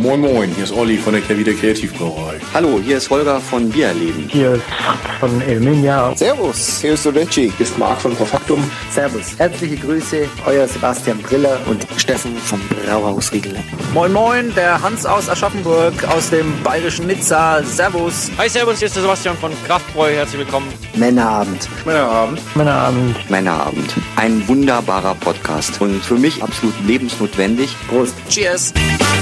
Moin Moin, hier ist Olli von der Kehrwieder Kreativbrauerei. Hallo, hier ist Holger von Biererleben. Hier ist von Elminia. Servus, hier ist Solecci. Hier ist Marc von Perfaktum. Servus, herzliche Grüße, euer Sebastian Briller und Steffen vom Brauhaus Riegel. Moin Moin, der Hans aus Aschaffenburg, aus dem bayerischen Nizza. Servus. Hi, servus, hier ist der Sebastian von Kraftbräu. Herzlich willkommen. Männerabend. Männerabend. Männerabend. Männerabend. Ein wunderbarer Podcast und für mich absolut lebensnotwendig. Prost. Cheers.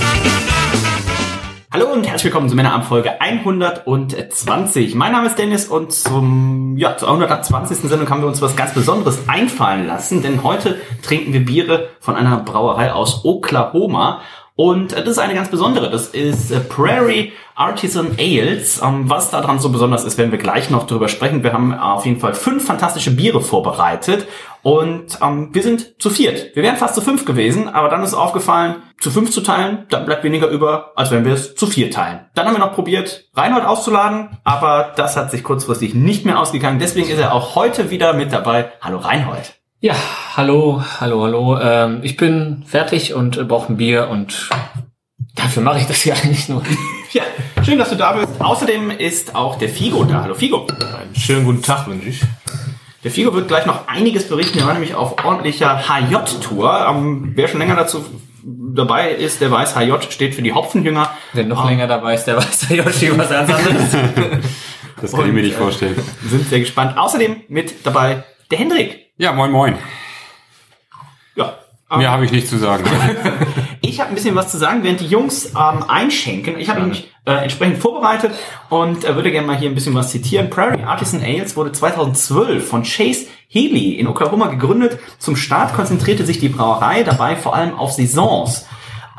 Hallo und herzlich willkommen zu Männerabend Folge 120. Mein Name ist Dennis und zur 120. Sendung haben wir uns was ganz Besonderes einfallen lassen, denn heute trinken wir Biere von einer Brauerei aus Oklahoma. Und das ist eine ganz besondere, das ist Prairie Artisan Ales. Was daran so besonders ist, werden wir gleich noch drüber sprechen. Wir haben auf jeden Fall 5 fantastische Biere vorbereitet und wir sind zu 4. Wir wären fast zu 5 gewesen, aber dann ist aufgefallen, zu 5 zu teilen, dann bleibt weniger über, als wenn wir es zu 4 teilen. Dann haben wir noch probiert, Reinhold auszuladen, aber das hat sich kurzfristig nicht mehr ausgegangen. Deswegen ist er auch heute wieder mit dabei. Hallo Reinhold. Ja, hallo. Ich bin fertig und brauche ein Bier und dafür mache ich das hier eigentlich nur. Ja, schön, dass du da bist. Außerdem ist auch der Figo da. Hallo Figo. Einen schönen guten Tag wünsche ich. Der Figo wird gleich noch einiges berichten. Wir waren nämlich auf ordentlicher HJ-Tour. Wer schon länger dazu dabei ist, der weiß, HJ steht für die Hopfenjünger. Wer noch länger dabei ist, der weiß, HJ steht was ganz anderes. Das kann ich mir nicht vorstellen. Sind sehr gespannt. Außerdem mit dabei der Hendrik. Ja, moin moin. Ja. Mehr habe ich nicht zu sagen. Ich habe ein bisschen was zu sagen, während die Jungs einschenken. Ich habe mich entsprechend vorbereitet und würde gerne mal hier ein bisschen was zitieren. Prairie Artisan Ales wurde 2012 von Chase Healy in Oklahoma gegründet. Zum Start konzentrierte sich die Brauerei dabei vor allem auf Saisons.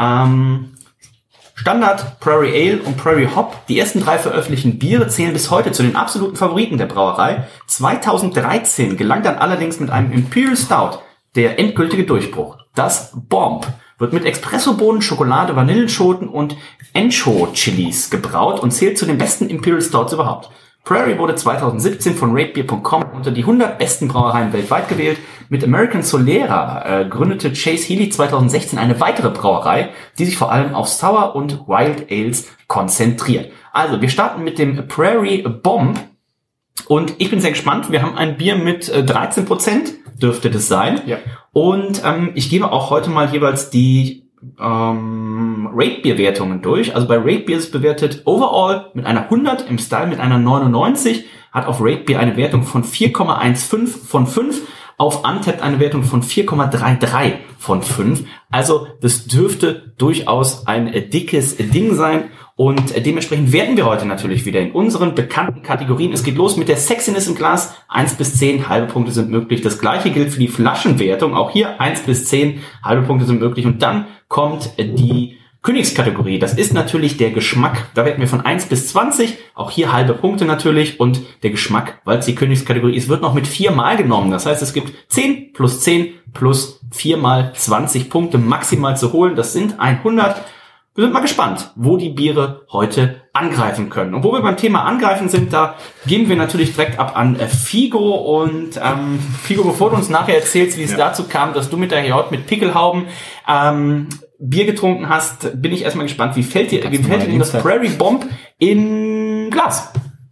Standard, Prairie Ale und Prairie Hop, die ersten 3 veröffentlichten Biere zählen bis heute zu den absoluten Favoriten der Brauerei. 2013 gelang dann allerdings mit einem Imperial Stout der endgültige Durchbruch. Das Bomb wird mit Espressobohnen, Schokolade, Vanillenschoten und Ancho-Chilis gebraut und zählt zu den besten Imperial Stouts überhaupt. Prairie wurde 2017 von ratebeer.com unter die 100 besten Brauereien weltweit gewählt. Mit American Solera gründete Chase Healy 2016 eine weitere Brauerei, die sich vor allem auf Sour und Wild Ales konzentriert. Also, wir starten mit dem Prairie Bomb und ich bin sehr gespannt. Wir haben ein Bier mit 13%, dürfte das sein. Ja. Und ich gebe auch heute mal jeweils die Rate-Beer-Wertungen durch. Also bei Rate-Beer ist bewertet overall mit einer 100, im Style mit einer 99, hat auf Rate-Beer eine Wertung von 4,15 von 5, auf Untappd eine Wertung von 4,33 von 5. Also das dürfte durchaus ein dickes Ding sein. Und dementsprechend werten wir heute natürlich wieder in unseren bekannten Kategorien. Es geht los mit der Sexiness im Glas. 1 bis 10 halbe Punkte sind möglich. Das gleiche gilt für die Flaschenwertung. Auch hier 1 bis 10 halbe Punkte sind möglich. Und dann kommt die Königskategorie. Das ist natürlich der Geschmack. Da werten wir von 1 bis 20. Auch hier halbe Punkte natürlich. Und der Geschmack, weil es die Königskategorie ist, wird noch mit 4 mal genommen. Das heißt, es gibt 10 plus 10 plus 4 mal 20 Punkte maximal zu holen. Das sind 100. Wir sind mal gespannt, wo die Biere heute angreifen können. Und wo wir beim Thema Angreifen sind, da geben wir natürlich direkt ab an Figo. Und Figo, bevor du uns nachher erzählst, wie es dazu kam, dass du mit der HJ mit Pickelhauben Bier getrunken hast, bin ich erstmal gespannt. Wie fällt dir denn das Prairie Bomb in Glas?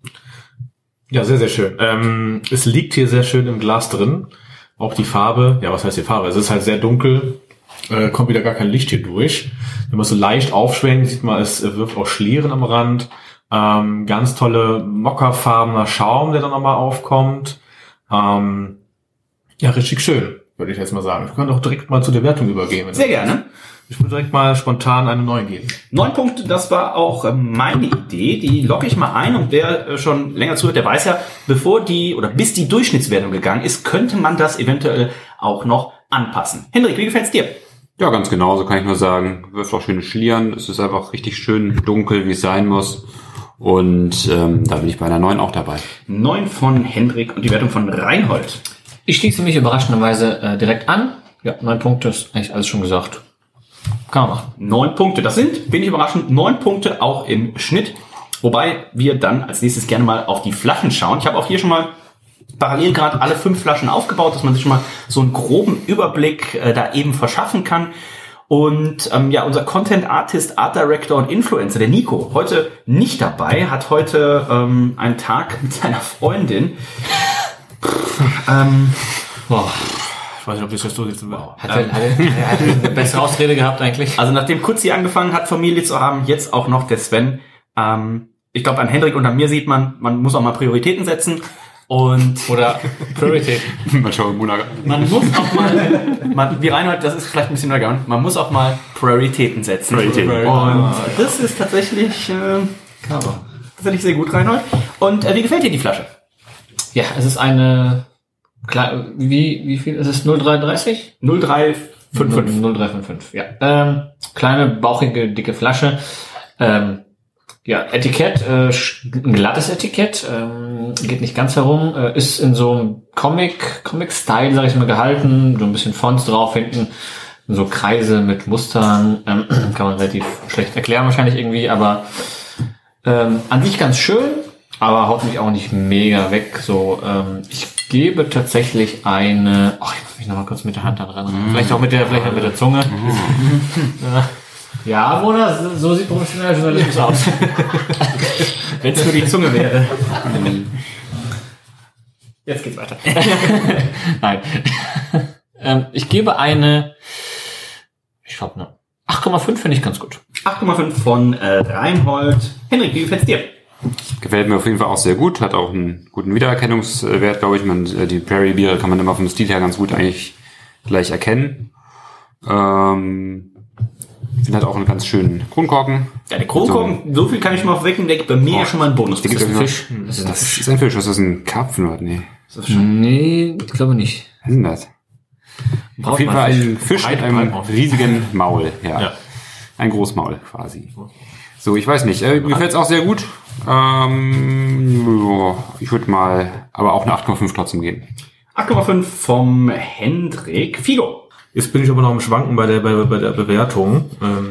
Ja, sehr, sehr schön. Es liegt hier sehr schön im Glas drin. Auch die Farbe, ja, was heißt die Farbe? Es ist halt sehr dunkel. Kommt wieder gar kein Licht hier durch. Wenn man so leicht aufschwenkt, sieht man, es wirft auch Schlieren am Rand. Ganz tolle mokkafarbener Schaum, der dann nochmal aufkommt. Ja, richtig schön, würde ich jetzt mal sagen. Wir können auch direkt mal zu der Wertung übergehen. Sehr gerne. Ich würde direkt mal spontan eine 9 geben. 9 Punkte, das war auch meine Idee. Die logge ich mal ein und wer schon länger zuhört, der weiß ja, bis die Durchschnittswertung gegangen ist, könnte man das eventuell auch noch anpassen. Hendrik, wie gefällt's dir? Ja, ganz genau, so kann ich nur sagen. Wirft auch schöne Schlieren. Es ist einfach richtig schön dunkel, wie es sein muss. Und da bin ich bei einer 9 auch dabei. 9 von Hendrik und die Wertung von Reinhold. Ich schließe mich überraschenderweise direkt an. Ja, 9 Punkte, ist eigentlich alles schon gesagt. Kann man machen. 9 Punkte, das sind, bin ich überraschend, 9 Punkte auch im Schnitt. Wobei wir dann als nächstes gerne mal auf die Flaschen schauen. Ich habe auch hier schon mal parallel gerade alle 5 Flaschen aufgebaut, dass man sich schon mal so einen groben Überblick da eben verschaffen kann. Und unser Content Artist, Art Director und Influencer, der Nico, heute nicht dabei, hat heute einen Tag mit seiner Freundin. Ich weiß nicht, ob ich das so sitzen will. Hat er eine bessere Ausrede gehabt eigentlich? Also nachdem Kutzi angefangen hat, Familie zu haben, jetzt auch noch der Sven. Ich glaube, an Hendrik und an mir sieht man muss auch mal Prioritäten setzen. Oder Prioritäten. Mal schauen, Man muss auch mal, wie Reinhold, das ist vielleicht ein bisschen übergegangen, man muss auch mal Prioritäten setzen. Und das ist tatsächlich sehr gut, Reinhold. Und wie gefällt dir die Flasche? Ja, es ist eine, klar, wie viel ist es? 0,330? 0,355. 0,355, ja. Kleine, bauchige, dicke Flasche. Etikett, ein glattes Etikett, geht nicht ganz herum, ist in so einem Comic-Style, sag ich mal, gehalten, so ein bisschen Fonts drauf, hinten so Kreise mit Mustern, kann man relativ schlecht erklären wahrscheinlich irgendwie, aber an sich ganz schön, aber haut mich auch nicht mega weg, so, ich gebe tatsächlich eine, ich muss mich nochmal kurz mit der Hand da dran, vielleicht auch mit der Zunge. Ja, Mona, so sieht professioneller Journalismus aus. Wenn es nur die Zunge wäre. Jetzt geht's weiter. Nein. Ich gebe eine, ich glaube, eine 8,5 finde ich ganz gut. 8,5 von Reinhold. Henrik, wie gefällt's dir? Gefällt mir auf jeden Fall auch sehr gut. Hat auch einen guten Wiedererkennungswert, glaube ich. Die Prairie-Biere kann man immer vom Stil her ganz gut eigentlich gleich erkennen. Ich finde halt auch einen ganz schönen Kronkorken. Ja, der Kronkorken, so viel kann ich mal vorwegnehmen, der gibt bei mir schon mal einen Bonus. Das ist ein Fisch. Das ist ein Fisch. Was ist das, ein Karpfen oder? Nee. Nee, ich glaube nicht. Was ist denn das? Auf jeden Fall ein Fisch mit einem riesigen Maul. Ja. Ein Großmaul quasi. So, ich weiß nicht. Mir gefällt es auch sehr gut. Ich würde mal aber auch eine 8,5 trotzdem geben. 8,5 vom Hendrik. Figo. Jetzt bin ich aber noch am Schwanken bei der Bewertung.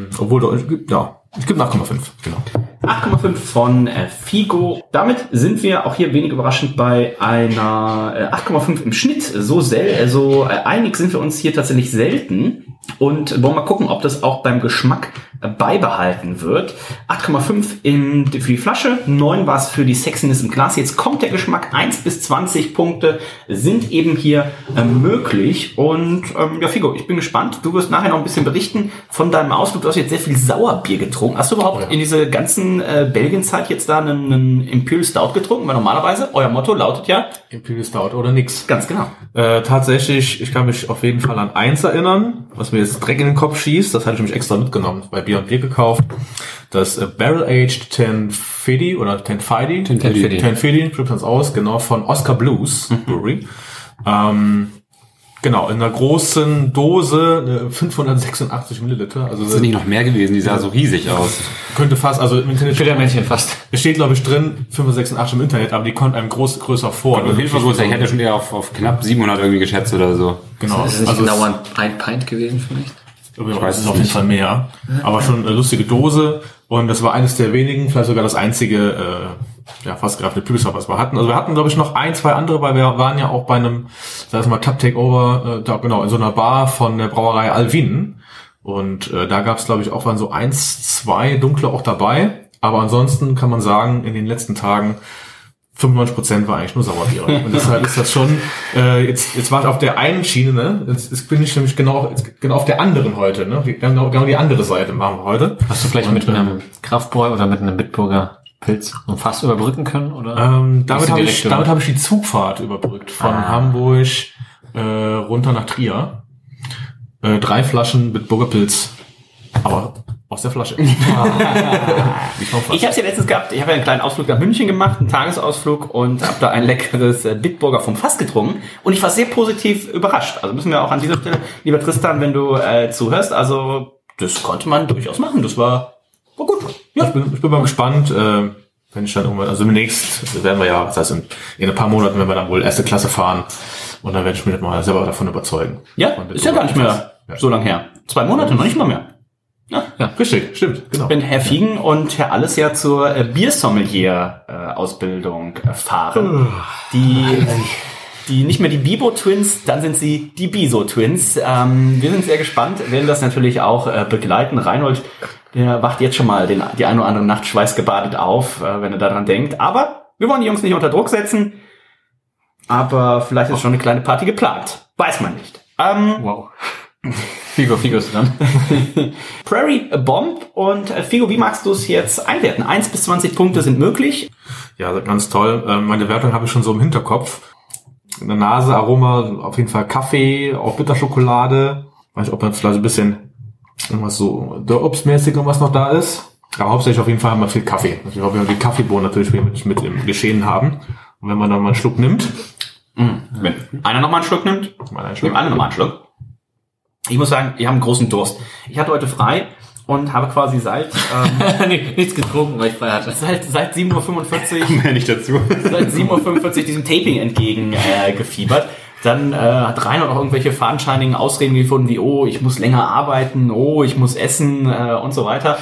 Ich gebe 8,5. Genau. 8,5 von Figo. Damit sind wir auch hier wenig überraschend bei einer 8,5 im Schnitt. So einig sind wir uns hier tatsächlich selten. Und wollen mal gucken, ob das auch beim Geschmack beibehalten wird. 8,5 für die Flasche, 9 war es für die Sexiness im Glas. Jetzt kommt der Geschmack, 1 bis 20 Punkte sind eben hier möglich. Und Figo, ich bin gespannt. Du wirst nachher noch ein bisschen berichten von deinem Ausflug. Du hast jetzt sehr viel Sauerbier getrunken. Hast du überhaupt in diese ganzen Belgien-Zeit jetzt da einen Imperial Stout getrunken? Weil normalerweise, euer Motto lautet ja Imperial Stout oder nix. Ganz genau. Tatsächlich, ich kann mich auf jeden Fall an eins erinnern, was mir jetzt Dreck in den Kopf schießt. Das hatte ich mich extra mitgenommen, bei Bier und Bier gekauft. Das Barrel-Aged Tenfidi oder Tenfidi, spricht uns aus, genau, von Oscar Blues Brewery. Genau, in einer großen Dose, 586 Milliliter. Also das ist nicht noch mehr gewesen, die sah so riesig aus. Könnte fast, also im Internet Männchen fast. Es steht, glaube ich, drin 586 im Internet, aber die kommt einem größer vor. Auf jeden Fall größer. Ich hätte schon eher auf knapp 700 irgendwie geschätzt oder so. Genau. Ist es nicht genau ein Pint gewesen vielleicht? Ich weiß es auf jeden Fall mehr. Aber schon eine lustige Dose. Und das war eines der wenigen, vielleicht sogar das einzige, fast gerade eine Pilsner, was wir hatten. Also wir hatten, glaube ich, noch 1, 2 andere, weil wir waren ja auch bei einem, Tap Takeover, in so einer Bar von der Brauerei Alvin. Und da gab es, glaube ich, auch waren so 1, 2 dunkle auch dabei. Aber ansonsten kann man sagen, in den letzten Tagen 95% war eigentlich nur Sauerbier. Und deshalb ist das schon, jetzt war ich auf der einen Schiene, ne? Jetzt bin ich nämlich genau auf der anderen heute, ne? Genau die andere Seite machen wir heute. Hast du vielleicht mit einem Kraftbräu oder mit einem Bitburger Pilz und Fass überbrücken können, oder? Damit habe ich die Zugfahrt überbrückt von Hamburg runter nach Trier. 3 Flaschen Bitburger Pilz. Aber aus der Flasche. Ich habe es ja letztens gehabt, ich habe ja einen kleinen Ausflug nach München gemacht, einen Tagesausflug und habe da ein leckeres Bitburger vom Fass getrunken und ich war sehr positiv überrascht. Also müssen wir auch an dieser Stelle, lieber Tristan, wenn du zuhörst, also das konnte man durchaus machen, das war gut. Ja. Ich bin mal gespannt, wenn ich dann irgendwann, also demnächst werden wir ja, das heißt in ein paar Monaten werden wir dann wohl erste Klasse fahren und dann werde ich mich mal selber davon überzeugen. Ja, ist ja gar nicht mehr so lang her. 2 Monate, noch nicht mal mehr. Ja, richtig, stimmt, genau. Wenn Herr Fiegen und Herr Alles ja zur Biersommelier-Ausbildung fahren, die nicht mehr die Bibo-Twins, dann sind sie die Biso-Twins. Wir sind sehr gespannt, werden das natürlich auch begleiten. Reinhold, der wacht jetzt schon mal die eine oder andere Nacht schweißgebadet auf, wenn er daran denkt. Aber wir wollen die Jungs nicht unter Druck setzen. Aber vielleicht ist schon eine kleine Party geplant. Weiß man nicht. Wow. Figo ist dran. Prairie Bomb und Figo, wie magst du es jetzt einwerten? 1 bis 20 Punkte sind möglich. Ja, ganz toll. Meine Wertung habe ich schon so im Hinterkopf. In der Nase, Aroma, auf jeden Fall Kaffee, auch Bitterschokolade. Weiß nicht, ob man vielleicht ein bisschen irgendwas so Obstmäßig und was noch da ist. Aber hauptsächlich auf jeden Fall haben wir viel Kaffee. Also ich glaube, wir die Kaffeebohnen natürlich mit im Geschehen haben. Und wenn man dann mal einen Schluck nimmt. Wenn einer nochmal einen Schluck nimmt, nehmen alle nochmal einen Schluck. Ich muss sagen, wir haben einen großen Durst. Ich hatte heute frei und habe quasi seit nichts getrunken, weil ich frei hatte. Seit 7:45 Uhr Kommen wir nicht dazu. Seit 7:45 Uhr diesem Taping entgegen gefiebert. Dann hat Rainer noch irgendwelche fadenscheinigen Ausreden gefunden, wie, oh, ich muss länger arbeiten, oh, ich muss essen und so weiter.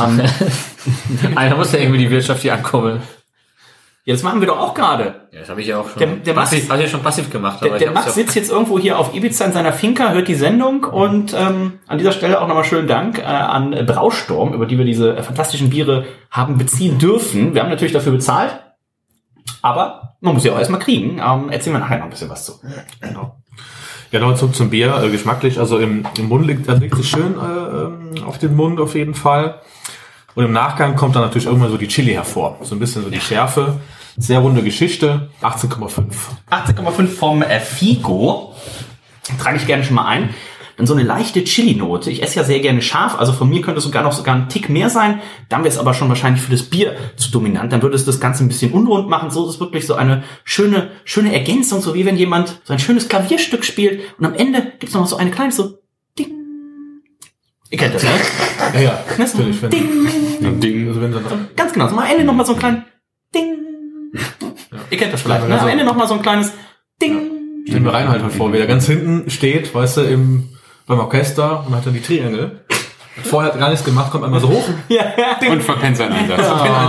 Einer muss ja irgendwie die Wirtschaft hier ankurbeln. Ja, das machen wir doch auch gerade. Ja, das habe ich ja auch schon passiv gemacht. Der Max sitzt jetzt irgendwo hier auf Ibiza in seiner Finca, hört die Sendung und an dieser Stelle auch nochmal schönen Dank an Brausturm, über die wir diese fantastischen Biere haben beziehen dürfen. Wir haben natürlich dafür bezahlt, aber man muss ja auch erstmal kriegen. Erzählen wir nachher noch ein bisschen was zu. Genau. Ja, noch zum Bier, geschmacklich, also im Mund liegt es schön auf den Mund auf jeden Fall. Und im Nachgang kommt dann natürlich irgendwann so die Chili hervor. So ein bisschen so die Schärfe. Sehr runde Geschichte. 18,5. 18,5 vom Figo. Trage ich gerne schon mal ein. Dann so eine leichte Chili-Note. Ich esse ja sehr gerne scharf. Also von mir könnte es sogar einen Tick mehr sein. Dann wäre es aber schon wahrscheinlich für das Bier zu dominant. Dann würde es das Ganze ein bisschen unrund machen. So ist es wirklich so eine schöne Ergänzung. So wie wenn jemand so ein schönes Klavierstück spielt. Und am Ende gibt es noch so eine kleine so Ding. Ihr kennt das, ne? Ja, natürlich. Ding. Also wenn so ganz genau. So am Ende nochmal so ein kleines Ding. Ja. Ihr kennt das vielleicht, ne? Am Ende nochmal so ein kleines Ding. Stellen wir Reinhold halt vor, wie der ganz hinten steht, weißt du, beim Orchester und hat dann die Triangel. Vorher hat er gar nichts gemacht, kommt einmal so hoch. Ja. Und verpennt seinen Einsatz.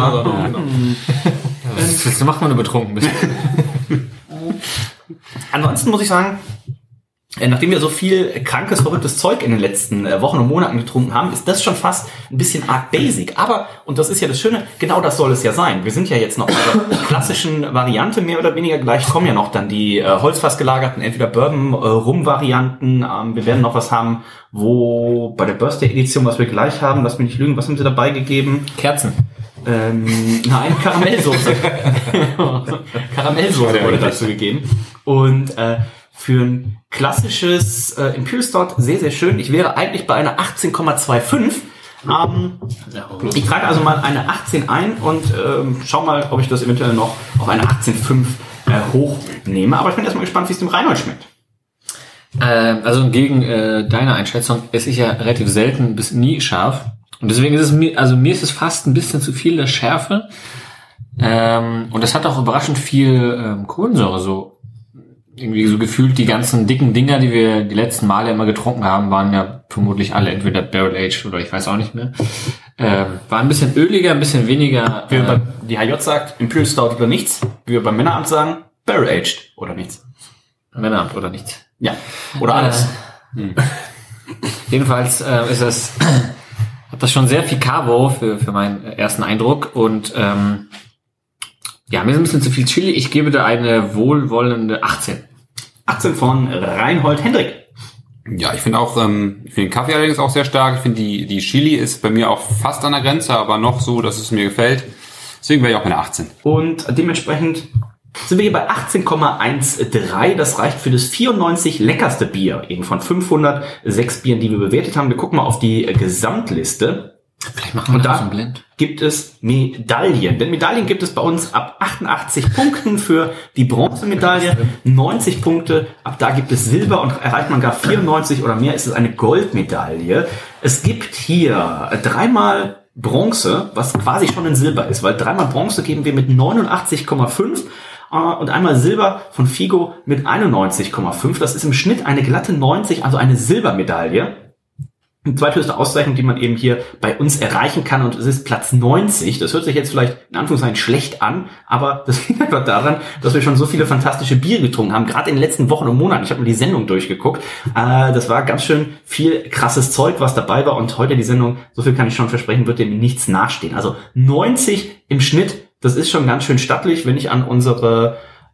Das macht man nur betrunken bist. Ansonsten muss ich sagen, nachdem wir so viel krankes, verrücktes Zeug in den letzten Wochen und Monaten getrunken haben, ist das schon fast ein bisschen arg basic. Aber, und das ist ja das Schöne, genau das soll es ja sein. Wir sind ja jetzt noch in der klassischen Variante mehr oder weniger. Gleich kommen ja noch dann die Holzfass gelagerten, entweder Bourbon-Rum-Varianten. Wir werden noch was haben, wo bei der Birthday-Edition, was wir gleich haben, lass mich nicht lügen, was haben sie dabei gegeben? Kerzen. Nein, Karamellsoße. Karamellsoße wurde dazu gegeben. Und für ein klassisches Imperial Stout sehr, sehr schön. Ich wäre eigentlich bei einer 18,25. Ich trage also mal eine 18 ein und schau mal, ob ich das eventuell noch auf eine 18,5 hochnehme. Aber ich bin erstmal gespannt, wie es dem Reinhold schmeckt. Also entgegen deiner Einschätzung esse ich ja relativ selten bis nie scharf. Und deswegen ist es mir ist es fast ein bisschen zu viel der Schärfe. Und das hat auch überraschend viel Kohlensäure so. Irgendwie so gefühlt die ganzen dicken Dinger, die wir die letzten Male immer getrunken haben, waren ja vermutlich alle entweder Barrel-Aged oder ich weiß auch nicht mehr. War ein bisschen öliger, ein bisschen weniger. Wie die HJ sagt, Imperial Stout oder nichts. Wie wir beim Männeramt sagen, Barrel-Aged oder nichts. Männeramt oder nichts. Ja, oder alles. Jedenfalls hat das schon sehr viel Carbo für meinen ersten Eindruck und ja, mir ist ein bisschen zu viel Chili. Ich gebe da eine wohlwollende 18. 18 von Reinhold Hendrik. Ja, ich finde auch, ich finde den Kaffee allerdings auch sehr stark. Ich finde die Chili ist bei mir auch fast an der Grenze, aber noch so, dass es mir gefällt. Deswegen wäre ich auch bei einer 18. Und dementsprechend sind wir hier bei 18,13. Das reicht für das 94 leckerste Bier, eben von 506 Bieren, die wir bewertet haben. Wir gucken mal auf die Gesamtliste. Vielleicht machen wir da so ein Blend. Gibt es Medaillen. Denn Medaillen gibt es bei uns ab 88 Punkten für die Bronzemedaille, 90 Punkte, ab da gibt es Silber und erreicht man gar 94 oder mehr, ist es eine Goldmedaille. Es gibt hier dreimal Bronze, was quasi schon ein Silber ist, weil dreimal Bronze geben wir mit 89,5 und einmal Silber von Figo mit 91,5. Das ist im Schnitt eine glatte 90, also eine Silbermedaille. Die zweithöchste Auszeichnung, die man eben hier bei uns erreichen kann, und es ist Platz 90. Das hört sich jetzt vielleicht in Anführungszeichen schlecht an, aber das liegt einfach daran, dass wir schon so viele fantastische Biere getrunken haben, gerade in den letzten Wochen und Monaten. Ich habe mir die Sendung durchgeguckt. Das war ganz schön viel krasses Zeug, was dabei war, und heute die Sendung, so viel kann ich schon versprechen, wird dem nichts nachstehen. Also 90 im Schnitt, das ist schon ganz schön stattlich, wenn ich an unser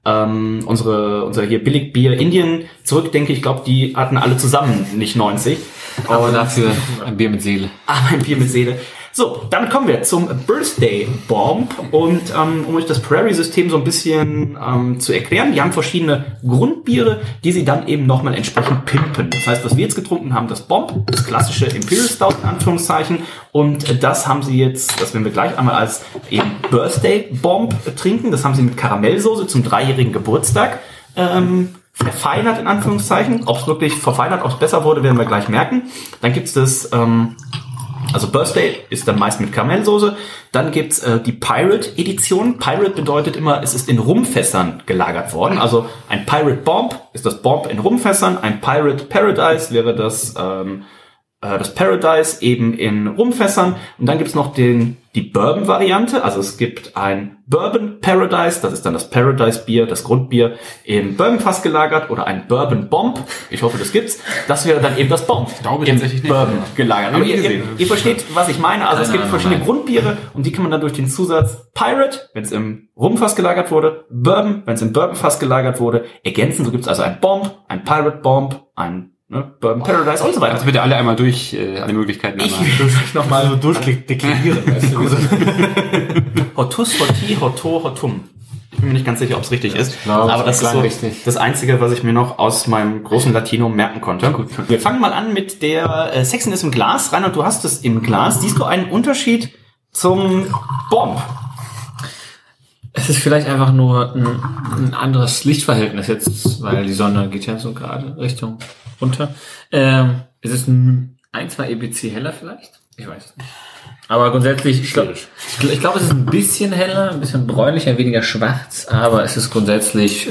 hier Billigbier Indien zurückdenke. Ich glaube, die hatten alle zusammen nicht 90. Aber dafür ein Bier mit Seele. Aber ein Bier mit Seele. So, damit kommen wir zum Birthday Bomb. Und um euch das Prairie-System so ein bisschen zu erklären, die haben verschiedene Grundbiere, die sie dann eben nochmal entsprechend pimpen. Das heißt, was wir jetzt getrunken haben, das Bomb, das klassische Imperial Stout in Anführungszeichen. Und das haben sie jetzt, das werden wir gleich einmal als eben Birthday Bomb trinken. Das haben sie mit Karamellsoße zum 3-jährigen Geburtstag verfeinert in Anführungszeichen. Ob es wirklich verfeinert, ob es besser wurde, werden wir gleich merken. Dann gibt's das, also Birthday ist dann meist mit Karamellsoße. Dann gibt's die Pirate-Edition. Pirate bedeutet immer, es ist in Rumfässern gelagert worden. Also ein Pirate Bomb ist das Bomb in Rumfässern. Ein Pirate Paradise wäre das Paradise eben in Rumfässern. Und dann gibt's noch die Bourbon-Variante. Also es gibt ein Bourbon Paradise, das ist dann das Paradise-Bier, das Grundbier im Bourbonfass gelagert, oder ein Bourbon Bomb. Ich hoffe, das gibt's. Das wäre dann eben das Bomb. Ich glaube tatsächlich nicht. Bourbon gelagert. Aber ihr versteht, was ich meine. Also es gibt verschiedene Grundbiere, und die kann man dann durch den Zusatz Pirate, wenn es im Rumfass gelagert wurde, Bourbon, wenn es im Bourbonfass gelagert wurde, ergänzen. So gibt's also ein Bomb, ein Pirate Bomb, ein Bourbon Paradise und so weiter. Also bitte alle einmal durch, alle Möglichkeiten einmal. Ich nochmal so durchdeklinieren. Weißt du, Hotus, Hoti, Hoto, Hotum. Ich bin mir nicht ganz sicher, ob es richtig ist. Aber das ist so richtig. Das Einzige, was ich mir noch aus meinem großen Latino merken konnte. Gut. Wir fangen mal an mit der Sexiness im Glas. Reinhard, du hast es im Glas. Siehst du einen Unterschied zum Bomb? Es ist vielleicht einfach nur ein anderes Lichtverhältnis jetzt, weil die Sonne geht ja so gerade Richtung runter. Ist es ein 2 EBC heller vielleicht? Ich weiß es nicht. Aber grundsätzlich, ich glaube, es ist ein bisschen heller, ein bisschen bräunlicher, weniger schwarz, aber es ist grundsätzlich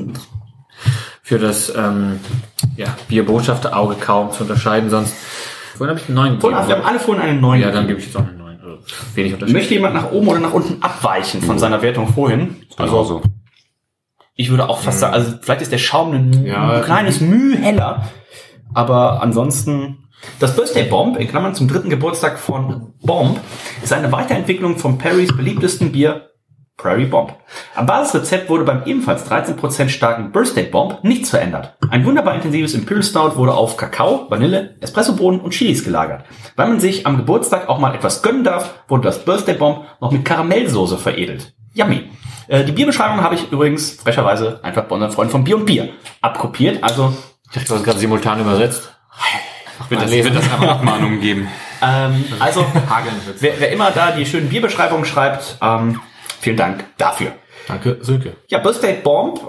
für das Bierbotschafterauge kaum zu unterscheiden. Sonst vorhin habe ich einen 9 gegeben. Wir haben alle vorhin einen 9 gegeben. Ja, dann gebe ich jetzt auch einen 9. Also wenig Unterschied. Möchte jemand nach oben oder nach unten abweichen von seiner Wertung vorhin? Also so. Ich würde auch fast sagen, also vielleicht ist der Schaum ein kleines Mühe heller, aber ansonsten, das Birthday Bomb, in Klammern zum 3. Geburtstag von Bomb, ist eine Weiterentwicklung von Perrys beliebtesten Bier, Prairie Bomb. Am Basisrezept wurde beim ebenfalls 13% starken Birthday Bomb nichts verändert. Ein wunderbar intensives Imperial Stout wurde auf Kakao, Vanille, Espressobohnen und Chilis gelagert. Weil man sich am Geburtstag auch mal etwas gönnen darf, wurde das Birthday Bomb noch mit Karamellsoße veredelt. Yummy. Die Bierbeschreibung habe ich übrigens frecherweise einfach bei unseren Freunden von Bier und Bier abkopiert. Also, ich dachte, du hast gerade simultan übersetzt. Wird das aber Abmahnungen geben. Also, wer immer da die schönen Bierbeschreibungen schreibt, vielen Dank dafür. Danke, Sönke. Ja, Birthday Bomb,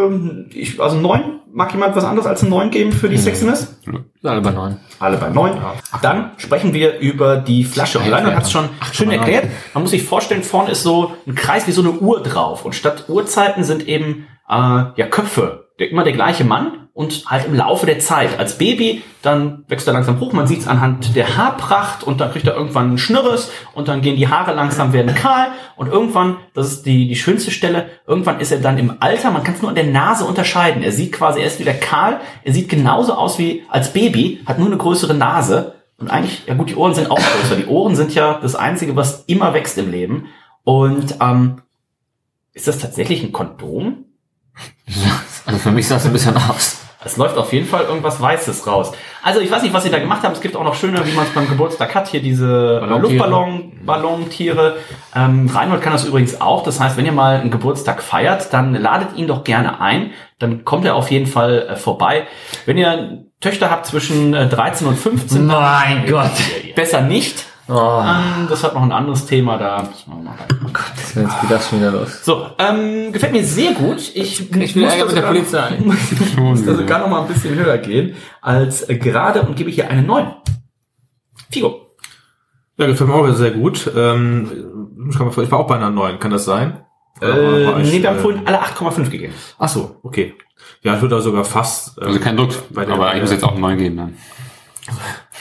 9. Mag jemand was anderes als ein 9 geben für die Sexiness? Alle bei 9. Alle bei 9. Dann sprechen wir über die Flasche. Und Reinhard hat es schon schön erklärt. Man muss sich vorstellen, vorne ist so ein Kreis wie so eine Uhr drauf. Und statt Uhrzeiten sind eben Köpfe. Immer der gleiche Mann. Und halt im Laufe der Zeit. Als Baby, dann wächst er langsam hoch. Man sieht es anhand der Haarpracht. Und dann kriegt er irgendwann einen Schnürres. Und dann gehen die Haare langsam, werden kahl. Und irgendwann, das ist die schönste Stelle, irgendwann ist er dann im Alter. Man kann es nur an der Nase unterscheiden. Er sieht quasi, er ist wieder kahl. Er sieht genauso aus wie als Baby. Hat nur eine größere Nase. Und eigentlich, ja gut, die Ohren sind auch größer. Die Ohren sind ja das Einzige, was immer wächst im Leben. Und ist das tatsächlich ein Kondom? Also für mich sah es ein bisschen aus. Es läuft auf jeden Fall irgendwas Weißes raus. Also ich weiß nicht, was sie da gemacht haben. Es gibt auch noch schöne, wie man es beim Geburtstag hat, hier diese Luftballon-Tiere. Reinhold kann das übrigens auch. Das heißt, wenn ihr mal einen Geburtstag feiert, dann ladet ihn doch gerne ein. Dann kommt er auf jeden Fall vorbei. Wenn ihr Töchter habt zwischen 13 und 15. Mein Gott. Besser nicht. Oh. Das hat noch ein anderes Thema da. Oh Gott, jetzt geht das schon wieder los. So, gefällt mir sehr gut. Ich will Ärger mit der Polizei. Ich muss da sogar noch mal ein bisschen höher gehen als gerade und gebe hier eine 9. Figo. Ja, gefällt mir auch sehr gut. Ich war auch bei einer 9, kann das sein? Nee, wir haben vorhin alle 8,5 gegeben. Ach so, okay. Ja, ich würde da sogar fast... also kein Druck, aber ich muss jetzt auch 9 geben dann.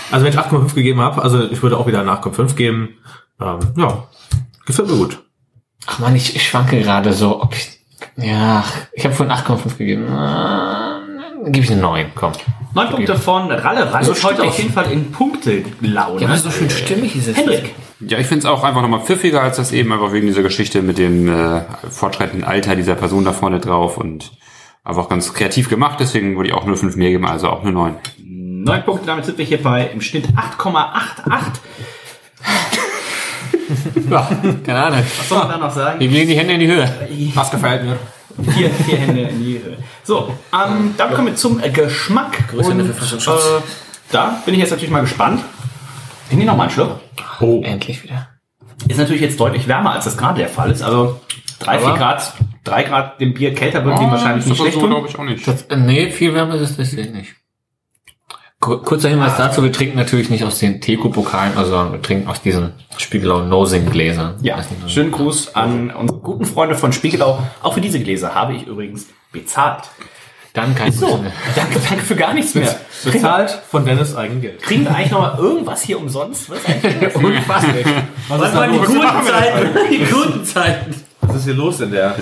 Also wenn ich 8,5 gegeben habe, also ich würde auch wieder eine 8,5 geben. Ja, gefällt mir gut. Ach man, ich schwanke gerade so, ob ich habe vorhin 8,5 gegeben. Dann gebe ich eine 9, komm. 9 Punkte von Ralle. Ralle So ist heute stimmig. auf jeden Fall in Punkte-Laune. Ja, aber so schön stimmig ist es. Hendrik. Ja, ich finde es auch einfach nochmal pfiffiger als das eben, einfach wegen dieser Geschichte mit dem fortschreitenden Alter dieser Person da vorne drauf und einfach ganz kreativ gemacht, deswegen würde ich auch nur 5 mehr geben, also auch nur 9. 9 Punkte, damit sind wir hier bei im Schnitt 8,88. Ja, keine Ahnung. Was soll man da noch sagen? Wir legen die Hände in die Höhe. Was gefällt mir? 4 Hände in die Höhe. So, dann kommen wir zum Geschmack. Grüße Und, für Verfassungsschutz. da bin ich jetzt natürlich mal gespannt. Ich nehme noch mal einen Schluck. Oh, endlich wieder. Ist natürlich jetzt deutlich wärmer, als das gerade der Fall ist. Also 3 Grad dem Bier kälter würden die wahrscheinlich nicht schlecht tun. glaube ich auch nicht. Nee, viel wärmer ist es deswegen nicht. Kurzer Hinweis dazu, wir trinken natürlich nicht aus den Teku-Pokalen, also wir trinken aus diesen Spiegelau Nosing-Gläsern. Ja, schönen Gruß an unsere guten Freunde von Spiegelau. Auch für diese Gläser habe ich übrigens bezahlt. Dann kein So, danke für gar nichts mehr. Bezahlt von Dennis Eigengeld. Kriegen wir eigentlich noch mal irgendwas hier umsonst? Was ist eigentlich unfassbar? Was waren die guten Zeiten? Die guten Zeiten. Was ist hier los in der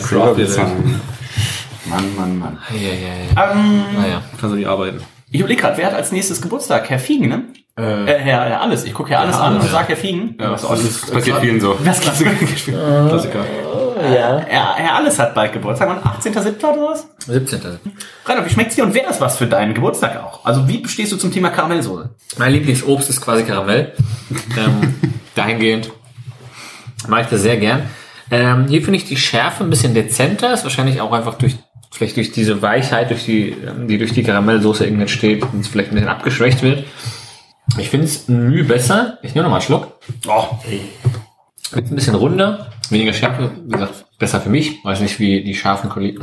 Mann. Naja. Kannst du nicht arbeiten. Ich überlege gerade, wer hat als nächstes Geburtstag? Herr Fiegen, ne? Herr Alles. Ich gucke Herr Alles an und sage Herr Fiegen. Ja, Das passiert vielen so. Was Klassiker gespielt? Klassiker. Herr Alles hat bald Geburtstag. Und 18.07. oder was? 17. Rainer, wie schmeckt's dir und wäre das was für deinen Geburtstag auch? Also wie stehst du zum Thema Karamellsoße? Mein Lieblingsobst ist quasi Karamell. Dahingehend mache ich das sehr gern. Hier finde ich die Schärfe ein bisschen dezenter. Ist wahrscheinlich auch einfach durch diese Weichheit, die durch die Karamellsoße irgendwie entsteht, und es vielleicht ein bisschen abgeschwächt wird. Ich finde es ein Mühe besser. Ich nehme noch mal einen Schluck. Wird ein bisschen runder, weniger Schärfe. Wie gesagt, besser für mich. Weiß nicht, wie die scharfen Kollegen,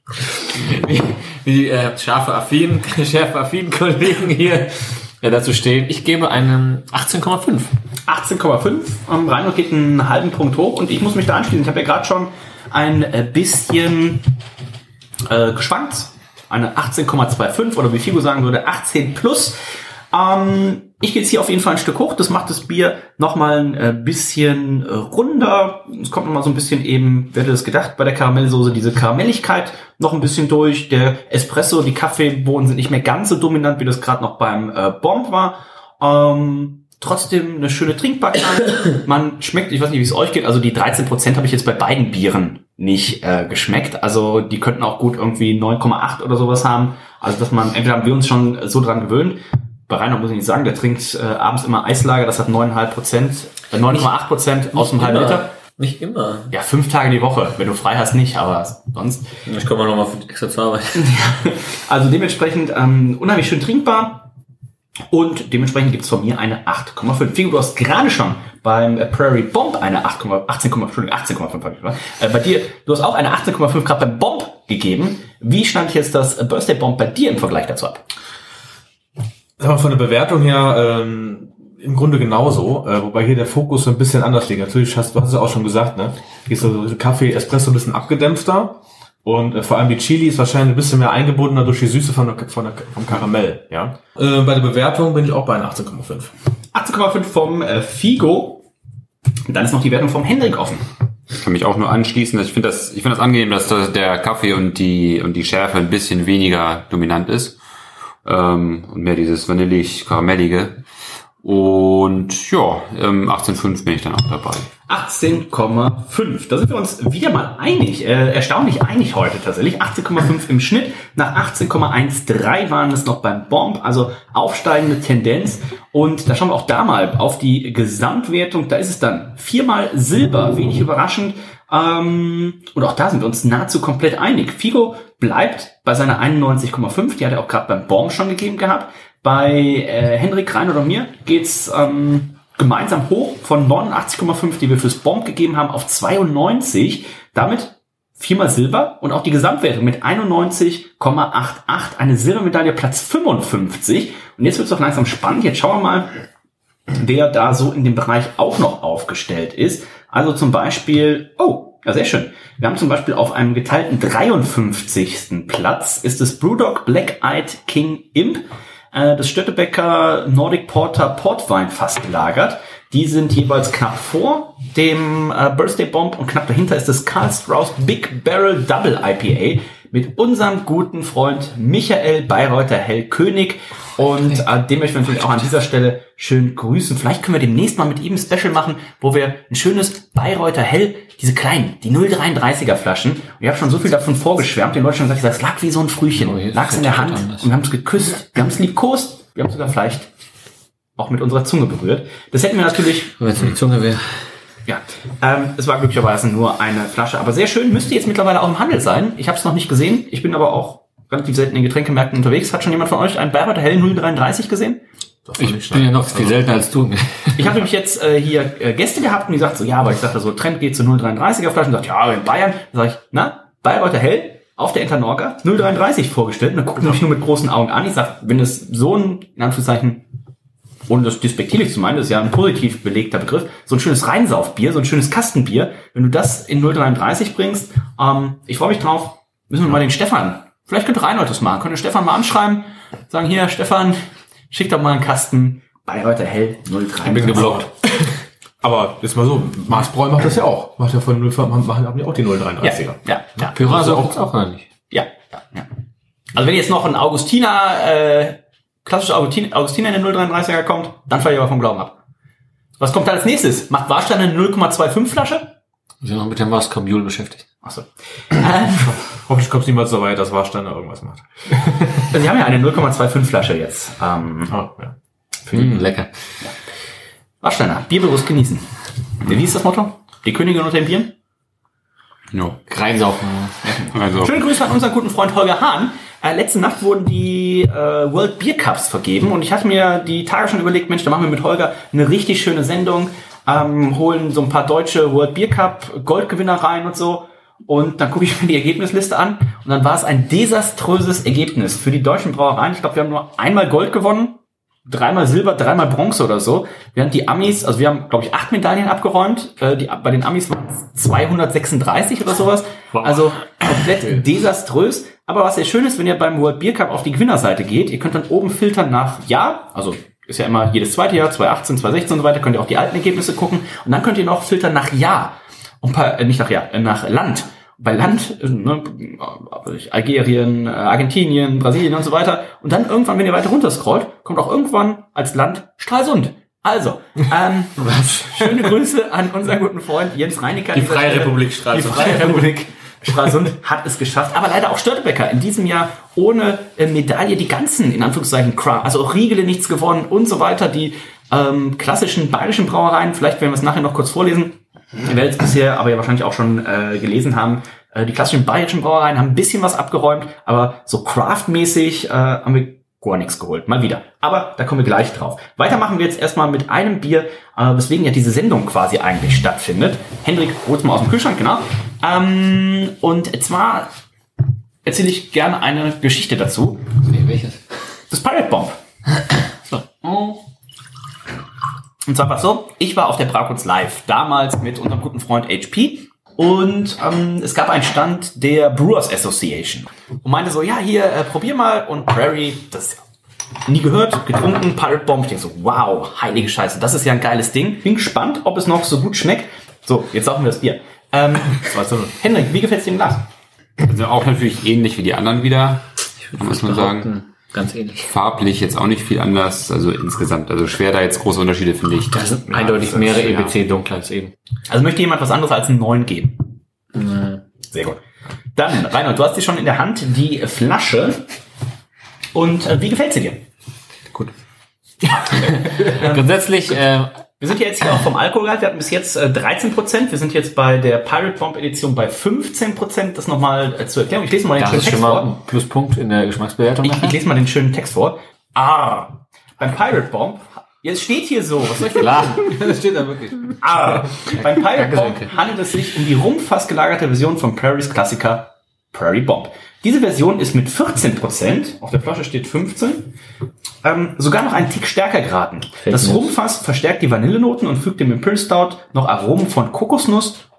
wie schärfe-affinen Kollegen hier dazu stehen. Ich gebe einen 18,5. 18,5. Rainer geht einen halben Punkt hoch und ich muss mich da anschließen. Ich habe ja gerade schon ein bisschen geschwankt. Eine 18,25 oder wie Figo sagen würde, 18 plus. Ich gehe jetzt hier auf jeden Fall ein Stück hoch. Das macht das Bier nochmal ein bisschen runder. Es kommt nochmal so ein bisschen eben, wer hätte das gedacht, bei der Karamellsoße diese Karamelligkeit noch ein bisschen durch. Der Espresso, die Kaffeebohnen sind nicht mehr ganz so dominant, wie das gerade noch beim Bomb war. Trotzdem eine schöne Trinkbarkeit. Man schmeckt, ich weiß nicht, wie es euch geht, also die 13% habe ich jetzt bei beiden Bieren nicht geschmeckt. Also die könnten auch gut irgendwie 9,8 oder sowas haben. Also dass man, entweder haben wir uns schon so dran gewöhnt. Bei Rainer muss ich nicht sagen, der trinkt abends immer Eislager, das hat 9,8% aus dem halben Liter. Nicht immer. Ja, 5 Tage die Woche, wenn du frei hast, nicht, aber sonst. Ich komme noch mal extra zur Arbeit. Also dementsprechend unheimlich schön trinkbar. Und dementsprechend gibt's von mir eine 8,5. Figo, du hast gerade schon beim Prairie Bomb eine 18,5. Bei dir, du hast auch eine 18,5 gerade beim Bomb gegeben. Wie stand jetzt das Birthday Bomb bei dir im Vergleich dazu ab? Sag mal, von der Bewertung her im Grunde genauso, wobei hier der Fokus so ein bisschen anders liegt. Natürlich du hast es ja auch schon gesagt, ne? Hier ist so Kaffee, Espresso ein bisschen abgedämpfter und vor allem die Chili ist wahrscheinlich ein bisschen mehr eingebundener durch die Süße vom Karamell. Ja. Bei der Bewertung bin ich auch bei einer 18,5. 18,5 vom Figo. Und dann ist noch die Wertung vom Hendrik offen. Ich kann mich auch nur anschließen. Ich finde das angenehm, dass der Kaffee und die Schärfe ein bisschen weniger dominant ist. Und mehr dieses vanillig-karamellige. Und ja, 18,5 bin ich dann auch dabei. 18,5. Da sind wir uns wieder mal einig. Erstaunlich einig heute tatsächlich. 18,5 im Schnitt. Nach 18,13 waren es noch beim Bomb. Also aufsteigende Tendenz. Und da schauen wir auch da mal auf die Gesamtwertung. Da ist es dann 4-mal Silber. Wenig überraschend. Und auch da sind wir uns nahezu komplett einig. Figo bleibt bei seiner 91,5. Die hat er auch gerade beim Bomb schon gegeben gehabt. Bei Hendrik, Rainer oder mir geht's gemeinsam hoch von 89,5, die wir fürs Bomb gegeben haben, auf 92. Damit 4-mal Silber und auch die Gesamtwertung mit 91,88. Eine Silbermedaille, Platz 55. Und jetzt wird's doch langsam spannend. Jetzt schauen wir mal, wer da so in dem Bereich auch noch aufgestellt ist. Also zum Beispiel, ja, sehr schön. Wir haben zum Beispiel auf einem geteilten 53. Platz ist es Brewdog Black Eyed King Imp. das Stöttebeker Nordic Porter Portweinfass gelagert. Die sind jeweils knapp vor dem Birthday Bomb und knapp dahinter ist das Karl Strauss Big Barrel Double IPA mit unserem guten Freund Michael Bayreuther Hell-König. Und den möchten wir natürlich auch an dieser Stelle schön grüßen. Vielleicht können wir demnächst mal mit ihm ein Special machen, wo wir ein schönes Bayreuther Hell, diese kleinen, die 0,33er Flaschen. Und ich habe schon so viel davon vorgeschwärmt. Den Leuten schon gesagt, es lag wie so ein Frühchen. Lag's in der Hand und wir haben es geküsst, wir haben es liebkost, wir haben sogar vielleicht auch mit unserer Zunge berührt. Das hätten wir natürlich... Wenn es die Zunge wäre. Ja, es war glücklicherweise nur eine Flasche. Aber sehr schön, müsste jetzt mittlerweile auch im Handel sein. Ich habe es noch nicht gesehen. Ich bin aber auch relativ selten in Getränkemärkten unterwegs. Hat schon jemand von euch einen Bayreuther Hell 0,33 gesehen? Ich bin ja noch viel seltener als du. Ich habe nämlich jetzt hier Gäste gehabt und die sagt so, ja, aber ich sagte so, Trend geht zu 0,33er Flaschen. Und sagt, ja, in Bayern. Dann sage ich, na, Bayreuther Hell auf der Internorga 0,33 vorgestellt. Und dann gucken sie mich nur mit großen Augen an. Ich sage, wenn es so ein, in Anführungszeichen, ohne das despektierlich zu meinen, das ist ja ein positiv belegter Begriff, so ein schönes Reinsaufbier, so ein schönes Kastenbier, wenn du das in 0,33 bringst, ich freue mich drauf, müssen wir mal den Stefan, vielleicht könnte Reinhold das machen, könnte Stefan mal anschreiben, sagen, hier, Stefan, schick doch mal einen Kasten Bayreuther Hell 0,33. Ich bin geblockt. Aber ist mal so, Maßbräu macht das ja auch. Macht ja von 0,5, haben ja auch die 0,33er. Ja. Pyrase auch oder nicht? Ja. Also wenn jetzt noch ein Augustiner, klassischer Augustiner in den 0,33er kommt, dann falle ich aber vom Glauben ab. Was kommt da als nächstes? Macht Warstein eine 0,25 Flasche? Wir sind noch mit dem Maskambule beschäftigt. Achso. Hoffentlich kommt es niemals so weit, dass Warstein da irgendwas macht. Sie haben ja eine 0,25 Flasche jetzt. Lecker. Ja. Warsteiner, bierbewusst genießen. Wie ist das Motto? Die Königin unter den Bieren? No. Reinsaufen. Also. Schöne Grüße an unseren guten Freund Holger Hahn. Letzte Nacht wurden die World Beer Cups vergeben und ich hatte mir die Tage schon überlegt, Mensch, da machen wir mit Holger eine richtig schöne Sendung, holen so ein paar deutsche World Beer Cup Goldgewinner rein und so und dann gucke ich mir die Ergebnisliste an und dann war es ein desaströses Ergebnis für die deutschen Brauereien. Ich glaube, wir haben nur einmal Gold gewonnen, 3-mal Silber, 3-mal Bronze oder so. Während die Amis, also wir haben, glaube ich, 8 Medaillen abgeräumt. Bei den Amis waren es 236 oder sowas. Wow. Also komplett desaströs. Aber was sehr schön ist, wenn ihr beim World Beer Cup auf die Gewinnerseite geht, ihr könnt dann oben filtern nach Jahr, also ist ja immer jedes zweite Jahr, 2018, 2016 und so weiter, könnt ihr auch die alten Ergebnisse gucken. Und dann könnt ihr noch filtern nach Jahr. Und nicht nach Jahr, nach Land. Bei Land, Algerien, Argentinien, Brasilien und so weiter. Und dann irgendwann, wenn ihr weiter runter scrollt, kommt auch irgendwann als Land Stralsund. Also, schöne Grüße an unseren guten Freund Jens Reinecker. Die Freie Republik Stralsund. Die Freie Republik Stralsund hat es geschafft. Aber leider auch Störtebeker in diesem Jahr ohne Medaille. Die ganzen, in Anführungszeichen, also auch Riegele nichts gewonnen und so weiter. Die klassischen bayerischen Brauereien, vielleicht werden wir es nachher noch kurz vorlesen. Ihr werdet es bisher aber ja wahrscheinlich auch schon gelesen haben. Die klassischen bayerischen Brauereien haben ein bisschen was abgeräumt, aber so craftmäßig haben wir gar nichts geholt. Mal wieder. Aber da kommen wir gleich drauf. Weiter machen wir jetzt erstmal mit einem Bier, weswegen ja diese Sendung quasi eigentlich stattfindet. Hendrik, hol's mal aus dem Kühlschrank, genau. Und zwar erzähle ich gerne eine Geschichte dazu. Nee, welches? Das Pirate Bomb. So. Und zwar war es so, ich war auf der Braukunst Live, damals mit unserem guten Freund HP und es gab einen Stand der Brewers Association und meinte so, ja hier, probier mal und Prairie, das nie gehört, getrunken, Pirate Bomb, ich denke so, wow, heilige Scheiße, das ist ja ein geiles Ding. Bin gespannt, ob es noch so gut schmeckt. So, jetzt saufen wir das Bier. Henrik, wie gefällt's dir im Glas? Also auch natürlich ähnlich wie die anderen wieder, muss man sagen. Ganz ähnlich. Farblich jetzt auch nicht viel anders, also insgesamt. Also schwer da jetzt große Unterschiede, finde ich. Das sind eindeutig mehrere EBC dunkler als eben. Also möchte jemand was anderes als einen 9 geben? Sehr gut. Dann, Reinhold, du hast die schon in der Hand, die Flasche. Und wie gefällt sie dir? Gut. Grundsätzlich, wir sind ja jetzt hier auch vom Alkoholgehalt. Wir hatten bis jetzt 13%. Wir sind jetzt bei der Pirate Bomb Edition bei 15%. Das nochmal zur Erklärung. Ich lese mal den schönen Text vor. Das ist schon mal ein Pluspunkt in der Geschmacksbewertung. Ich lese mal den schönen Text vor. Beim Pirate Bomb, jetzt steht hier so, was soll ich denn sagen? Das steht da wirklich. Beim Pirate Bomb handelt es sich um die rumfass gelagerte Version von Prairies Klassiker Prairie Bomb. Diese Version ist mit 14%, auf der Flasche steht 15, sogar noch einen Tick stärker geraten. Das Rumfass verstärkt die Vanillenoten und fügt dem Imperial Stout noch Aromen von Kokosnuss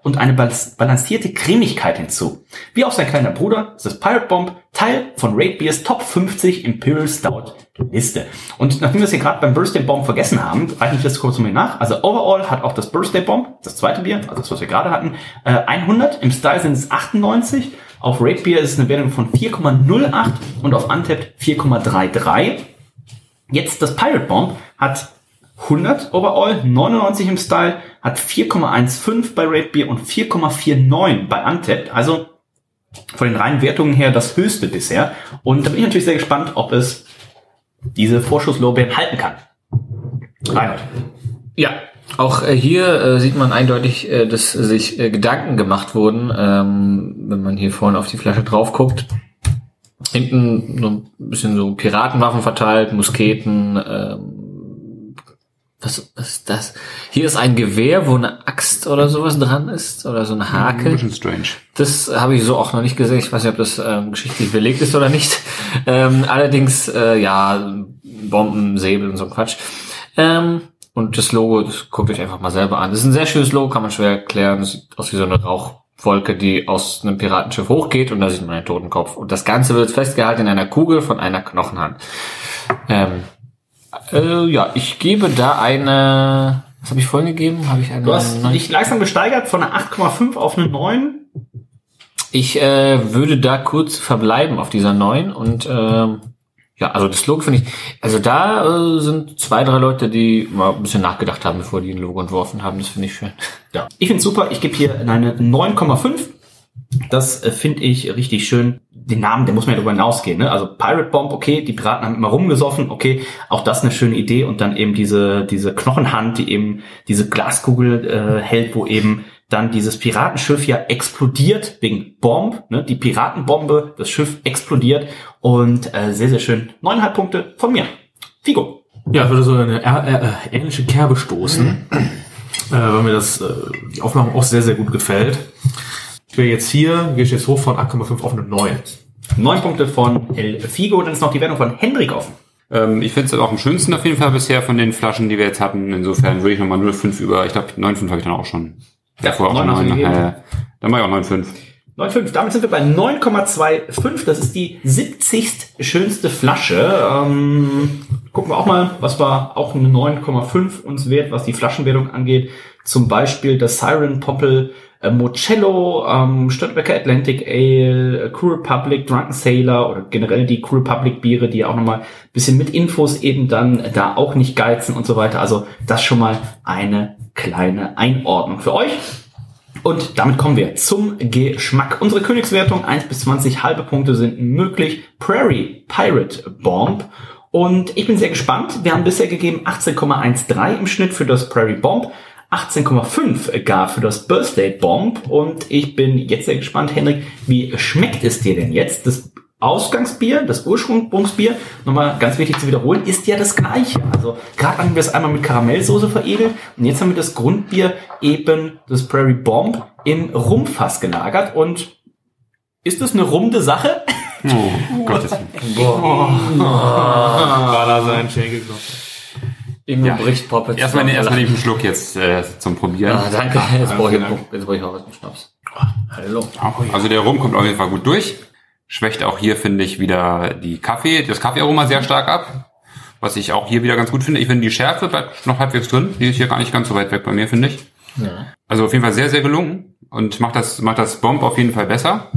und eine balancierte Cremigkeit hinzu. Wie auch sein kleiner Bruder ist das Pirate Bomb Teil von Rate Beers Top 50 Imperial Stout Liste. Und nachdem wir es hier gerade beim Birthday Bomb vergessen haben, reiche ich das kurz mal nach. Also Overall hat auch das Birthday Bomb, das zweite Bier, also das, was wir gerade hatten, 100. Im Style sind es 98. Auf Rate Beer ist es eine Wertung von 4,08 und auf Untappd 4,33. Jetzt das Pirate Bomb hat 100 Overall, 99 im Style, hat 4,15 bei Rate Beer und 4,49 bei Untappd. Also von den reinen Wertungen her das höchste bisher. Und da bin ich natürlich sehr gespannt, ob es diese Vorschusslorbeeren halten kann. Reinhard. Ja, auch hier sieht man eindeutig, dass sich Gedanken gemacht wurden, wenn man hier vorne auf die Flasche drauf guckt. Hinten so ein bisschen so Piratenwaffen verteilt, Musketen, was ist das? Hier ist ein Gewehr, wo eine Axt oder sowas dran ist, oder so eine Hake. Ein bisschen strange. Das habe ich so auch noch nicht gesehen. Ich weiß nicht, ob das geschichtlich belegt ist oder nicht. Allerdings, Bomben, Säbel und so ein Quatsch. Und das Logo, das guckt euch einfach mal selber an. Das ist ein sehr schönes Logo, kann man schwer erklären. Das sieht aus wie so eine Rauchwolke, die aus einem Piratenschiff hochgeht, und da sieht man einen Totenkopf. Und das Ganze wird festgehalten in einer Kugel von einer Knochenhand. Ich gebe da eine... Was habe ich vorhin gegeben? Habe ich eine? Du hast dich langsam gesteigert von einer 8,5 auf eine 9. Ich würde da kurz verbleiben auf dieser 9 und also das Logo finde ich, also da sind 2, 3 Leute, die mal ein bisschen nachgedacht haben, bevor die ein Logo entworfen haben. Das finde ich schön. Ja, ich finde es super. Ich gebe hier eine 9,5. Das finde ich richtig schön. Den Namen, der muss man ja darüber hinausgehen, ne? Also Pirate Bomb, okay, die Piraten haben immer rumgesoffen, okay, auch das eine schöne Idee. Und dann eben diese Knochenhand, die eben diese Glaskugel hält, wo eben dann dieses Piratenschiff ja explodiert wegen Bomb, ne? Die Piratenbombe, das Schiff explodiert und sehr, sehr schön. 9,5 Punkte von mir. Figo. Ja, ich würde so eine ähnliche Kerbe stoßen, weil mir die Aufmachung auch sehr, sehr gut gefällt. Gehe ich jetzt hoch von 8,5 auf eine 9. 9 Punkte von El Figo, dann ist noch die Wertung von Hendrik offen. Ich finde es auch am schönsten auf jeden Fall bisher von den Flaschen, die wir jetzt hatten. Insofern würde ich nochmal 0,5 über, ich glaube 9,5 habe ich dann auch schon. Ja, vorher auch 9. Dann mache ich auch 9,5. 9,5, damit sind wir bei 9,25. Das ist die 70. schönste Flasche. Gucken wir auch mal, was war auch eine 9,5 uns wert, was die Flaschenwertung angeht. Zum Beispiel das Siren Popple Mocello, Störtebeker Atlantic Ale, Crew Republic, Drunken Sailor oder generell die Crew Republic Biere, die auch nochmal ein bisschen mit Infos eben dann da auch nicht geizen und so weiter. Also das schon mal eine kleine Einordnung für euch. Und damit kommen wir zum Geschmack. Unsere Königswertung 1 bis 20 halbe Punkte sind möglich. Prairie Pirate Bomb. Und ich bin sehr gespannt. Wir haben bisher gegeben 18,13 im Schnitt für das Prairie Bomb. 18,5 gar für das Birthday Bomb. Und ich bin jetzt sehr gespannt, Henrik, wie schmeckt es dir denn jetzt? Das Ausgangsbier, das Ursprungsbier, nochmal ganz wichtig zu wiederholen, ist ja das gleiche. Also gerade haben wir es einmal mit Karamellsoße veredelt und jetzt haben wir das Grundbier eben, das Prairie Bomb, im Rumfass gelagert. Und ist das eine runde Sache? Oh, Gottes Willen. War da sein Schenkelknopf. Irgendwo bricht Poppet. Erstmal den Schluck jetzt zum Probieren. Danke. Jetzt brauche ich auch was mit Schnaps. Hallo. Also der Rum kommt auf jeden Fall gut durch. Schwächt auch hier, finde ich, wieder das Kaffeearoma sehr stark ab. Was ich auch hier wieder ganz gut finde. Ich finde, die Schärfe bleibt noch halbwegs drin. Die ist hier gar nicht ganz so weit weg bei mir, finde ich. Ja. Also auf jeden Fall sehr, sehr gelungen. Und macht das Bomb auf jeden Fall besser.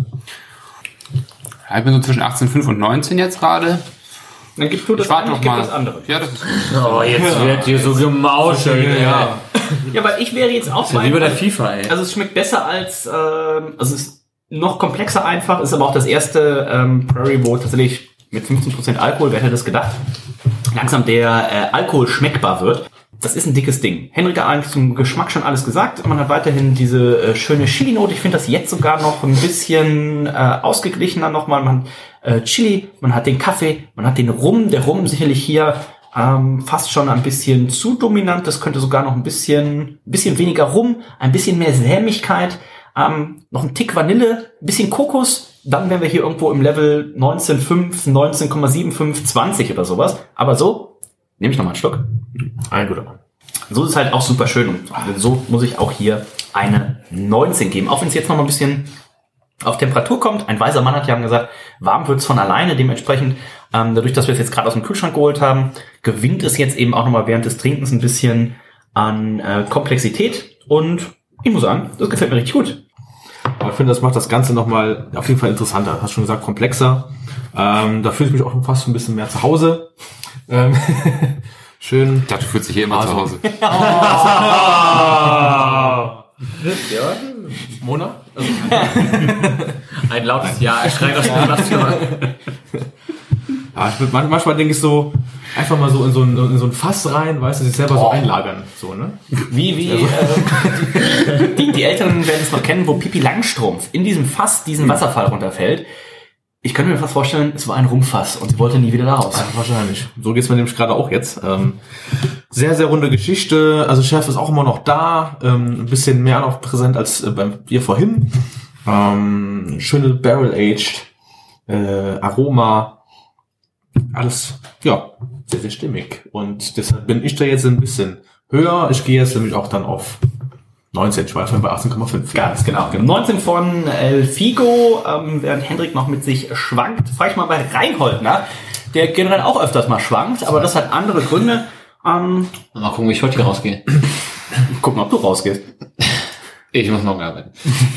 Ich bin so zwischen 18,5 und 19 jetzt gerade. Dann gibst du das eine, ich gebe das andere. Ja, das ist gut. Jetzt wird hier so gemauschelt. Ja, aber ich wäre jetzt auch bei... Wie bei der FIFA, ey. Also es schmeckt besser als... also es ist noch komplexer einfach. Ist aber auch das erste Prairie, wo tatsächlich mit 15% Alkohol, wer hätte das gedacht, langsam der Alkohol schmeckbar wird. Das ist ein dickes Ding. Henrik hat eigentlich zum Geschmack schon alles gesagt. Man hat weiterhin diese schöne Chili-Note. Ich finde das jetzt sogar noch ein bisschen ausgeglichener nochmal. Man hat Chili, man hat den Kaffee, man hat den Rum. Der Rum sicherlich hier fast schon ein bisschen zu dominant. Das könnte sogar noch ein bisschen weniger Rum, ein bisschen mehr Sämigkeit, noch ein Tick Vanille, ein bisschen Kokos. Dann wären wir hier irgendwo im Level 19,5, 19,75, 20 oder sowas. Aber so, nehme ich nochmal einen Schluck. Ein guter Mann. So ist es halt auch super schön und so muss ich auch hier eine 19 geben. Auch wenn es jetzt noch mal ein bisschen auf Temperatur kommt. Ein weiser Mann hat ja gesagt, warm wird's von alleine. Dementsprechend, dadurch, dass wir es jetzt gerade aus dem Kühlschrank geholt haben, gewinnt es jetzt eben auch noch mal während des Trinkens ein bisschen an Komplexität. Und ich muss sagen, das gefällt mir richtig gut. Ich finde, das macht das Ganze nochmal auf jeden Fall interessanter. Du hast schon gesagt, komplexer. Da fühle ich mich auch schon fast ein bisschen mehr zu Hause. Schön. Ich dachte, du fühlst dich hier immer zu Hause. Ja. Mona? Ein lautes Ja, er schreit aus dem Glaszimmer. Ja, manchmal denke ich so, einfach mal so in so ein Fass rein, weißt du, sich selber so einlagern. So, ne? Die Älteren werden es noch kennen, wo Pippi Langstrumpf in diesem Fass diesen Wasserfall runterfällt. Ich könnte mir fast vorstellen, es war ein Rumfass und sie wollte nie wieder da raus. Ja, wahrscheinlich. So geht's mir nämlich gerade auch jetzt. Sehr, sehr runde Geschichte. Also Schärfe ist auch immer noch da. Ein bisschen mehr noch präsent als beim Bier vorhin. Schöne Barrel-Aged. Aroma. Alles, ja, sehr, sehr stimmig. Und deshalb bin ich da jetzt ein bisschen höher. Ich gehe jetzt nämlich auch dann auf 19, ich war schon bei 18,5. Ganz genau. 19 von El Figo, während Hendrik noch mit sich schwankt. Frage ich mal bei Reinhold nach, der generell auch öfters mal schwankt, aber das hat andere Gründe. Mal gucken, wie ich heute hier rausgehe. Gucken, ob du rausgehst. Ich muss morgen arbeiten.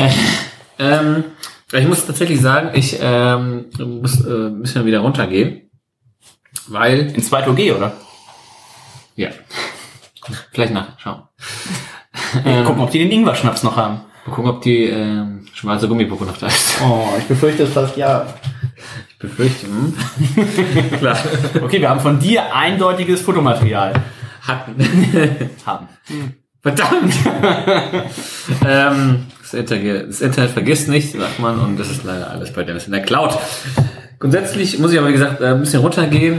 Ich muss tatsächlich sagen, ich muss ein bisschen wieder runtergehen. Weil... Ins 2. OG, oder? Ja. Vielleicht nachher, schauen. Gucken, ob die den Ingwer-Schnaps noch haben. Mal gucken, ob die schwarze Gummipuppe noch da ist. Oh, ich befürchte es fast, ja. Ich befürchte, Klar. Okay, wir haben von dir eindeutiges Fotomaterial. Haben. Verdammt! Das Internet vergisst nicht, sagt man, und das ist leider alles bei Dennis in der Cloud. Grundsätzlich muss ich aber, wie gesagt, ein bisschen runtergehen.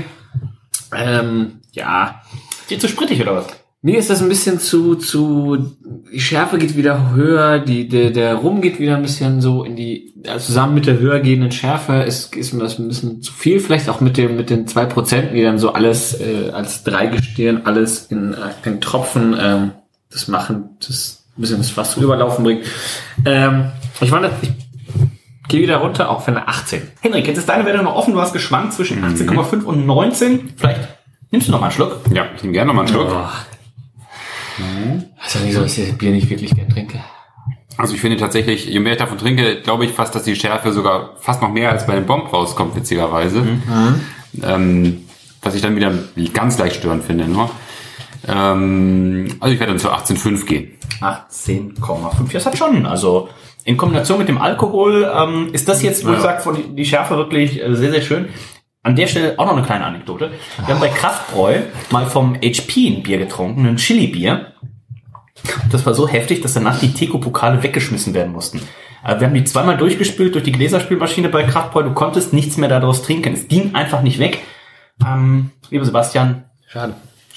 Ja. Dir zu sprittig, oder was? Mir ist das ein bisschen die Schärfe geht wieder höher, der Rum geht wieder ein bisschen so in die, zusammen mit der höher gehenden Schärfe ist mir das ein bisschen zu viel, vielleicht auch mit den 2%, die dann so alles, als Dreigestirn, alles in Tropfen, das ein bisschen das Fass zum Überlaufen bringt. Ich gehe wieder runter auf eine 18. Henrik, jetzt ist deine Werte noch offen, du hast geschwankt zwischen 18,5 und 19, vielleicht nimmst du noch mal einen Schluck? Ja, ich nehme gerne noch mal einen Schluck. Das ist ja nicht so, dass ich das Bier nicht wirklich gern trinke. Also ich finde tatsächlich, je mehr ich davon trinke, glaube ich fast, dass die Schärfe sogar fast noch mehr als bei dem Bomb rauskommt, witzigerweise. Was ich dann wieder ganz leicht störend finde. Nur. Also ich werde dann zu 18,5 gehen. 18,5, das hat schon, also in Kombination mit dem Alkohol ist das jetzt, wo ich sage, von die Schärfe wirklich sehr, sehr schön. An der Stelle auch noch eine kleine Anekdote. Wir haben bei Kraftbräu mal vom HP ein Bier getrunken, ein Chili-Bier. Das war so heftig, dass danach die Teco-Pokale weggeschmissen werden mussten. Wir haben die zweimal durchgespült durch die Gläserspülmaschine bei Kraftbräu. Du konntest nichts mehr daraus trinken. Es ging einfach nicht weg. Lieber Sebastian. Schade.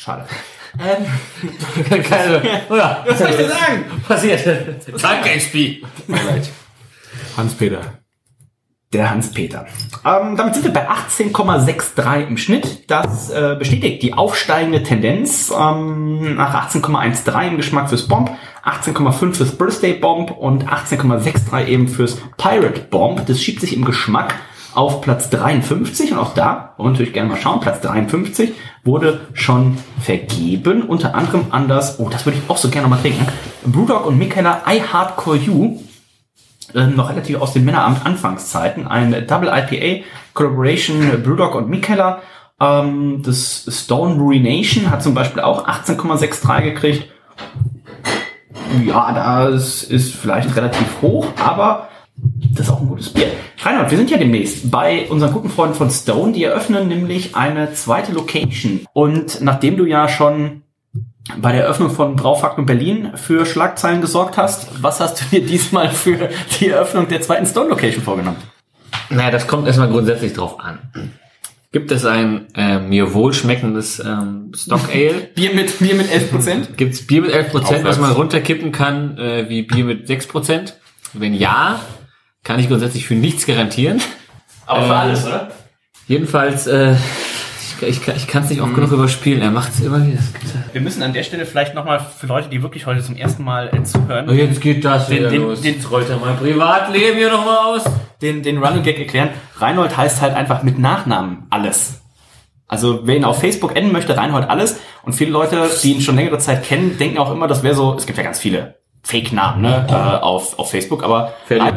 Was soll ich dir sagen? Passiert. Danke, HP. Hans-Peter. Der Hans-Peter. Damit sind wir bei 18,63 im Schnitt. Das bestätigt die aufsteigende Tendenz nach 18,13 im Geschmack fürs Bomb, 18,5 fürs Birthday Bomb und 18,63 eben fürs Pirate Bomb. Das schiebt sich im Geschmack auf Platz 53 und auch da wollen wir natürlich gerne mal schauen. Platz 53 wurde schon vergeben, unter anderem an das, das würde ich auch so gerne mal trinken, Brewdog und Mikkeller I Hardcore You. Noch relativ aus den Männeramt-Anfangszeiten. Ein Double IPA Collaboration Brewdog und Mikkeller. Das Stone Ruination hat zum Beispiel auch 18,63 gekriegt. Ja, das ist vielleicht relativ hoch, aber das ist auch ein gutes Bier. Reinhard, wir sind ja demnächst bei unseren guten Freunden von Stone. Die eröffnen nämlich eine zweite Location. Und nachdem du ja schon bei der Eröffnung von Braufaktum Berlin für Schlagzeilen gesorgt hast, was hast du dir diesmal für die Eröffnung der zweiten Stone Location vorgenommen? Naja, das kommt erstmal grundsätzlich drauf an. Gibt es ein mir wohlschmeckendes Stock Ale? Bier mit 11%? Gibt es Bier mit 11%, was man runterkippen kann, wie Bier mit 6%? Wenn ja, kann ich grundsätzlich für nichts garantieren. Aber für alles, oder? Jedenfalls, Ich kann es nicht oft genug überspielen. Er macht es immer wieder. Wir müssen an der Stelle vielleicht nochmal für Leute, die wirklich heute zum ersten Mal zuhören. Oh, jetzt geht das wieder los. Jetzt rollt er mein Privatleben hier nochmal aus. Den Running Gag erklären. Reinhold heißt halt einfach mit Nachnamen Alles. Also wer ihn auf Facebook adden möchte, Reinhold Alles. Und viele Leute, die ihn schon längere Zeit kennen, denken auch immer, das wäre so, es gibt ja ganz viele Fake-Namen, ne, auf Facebook, aber...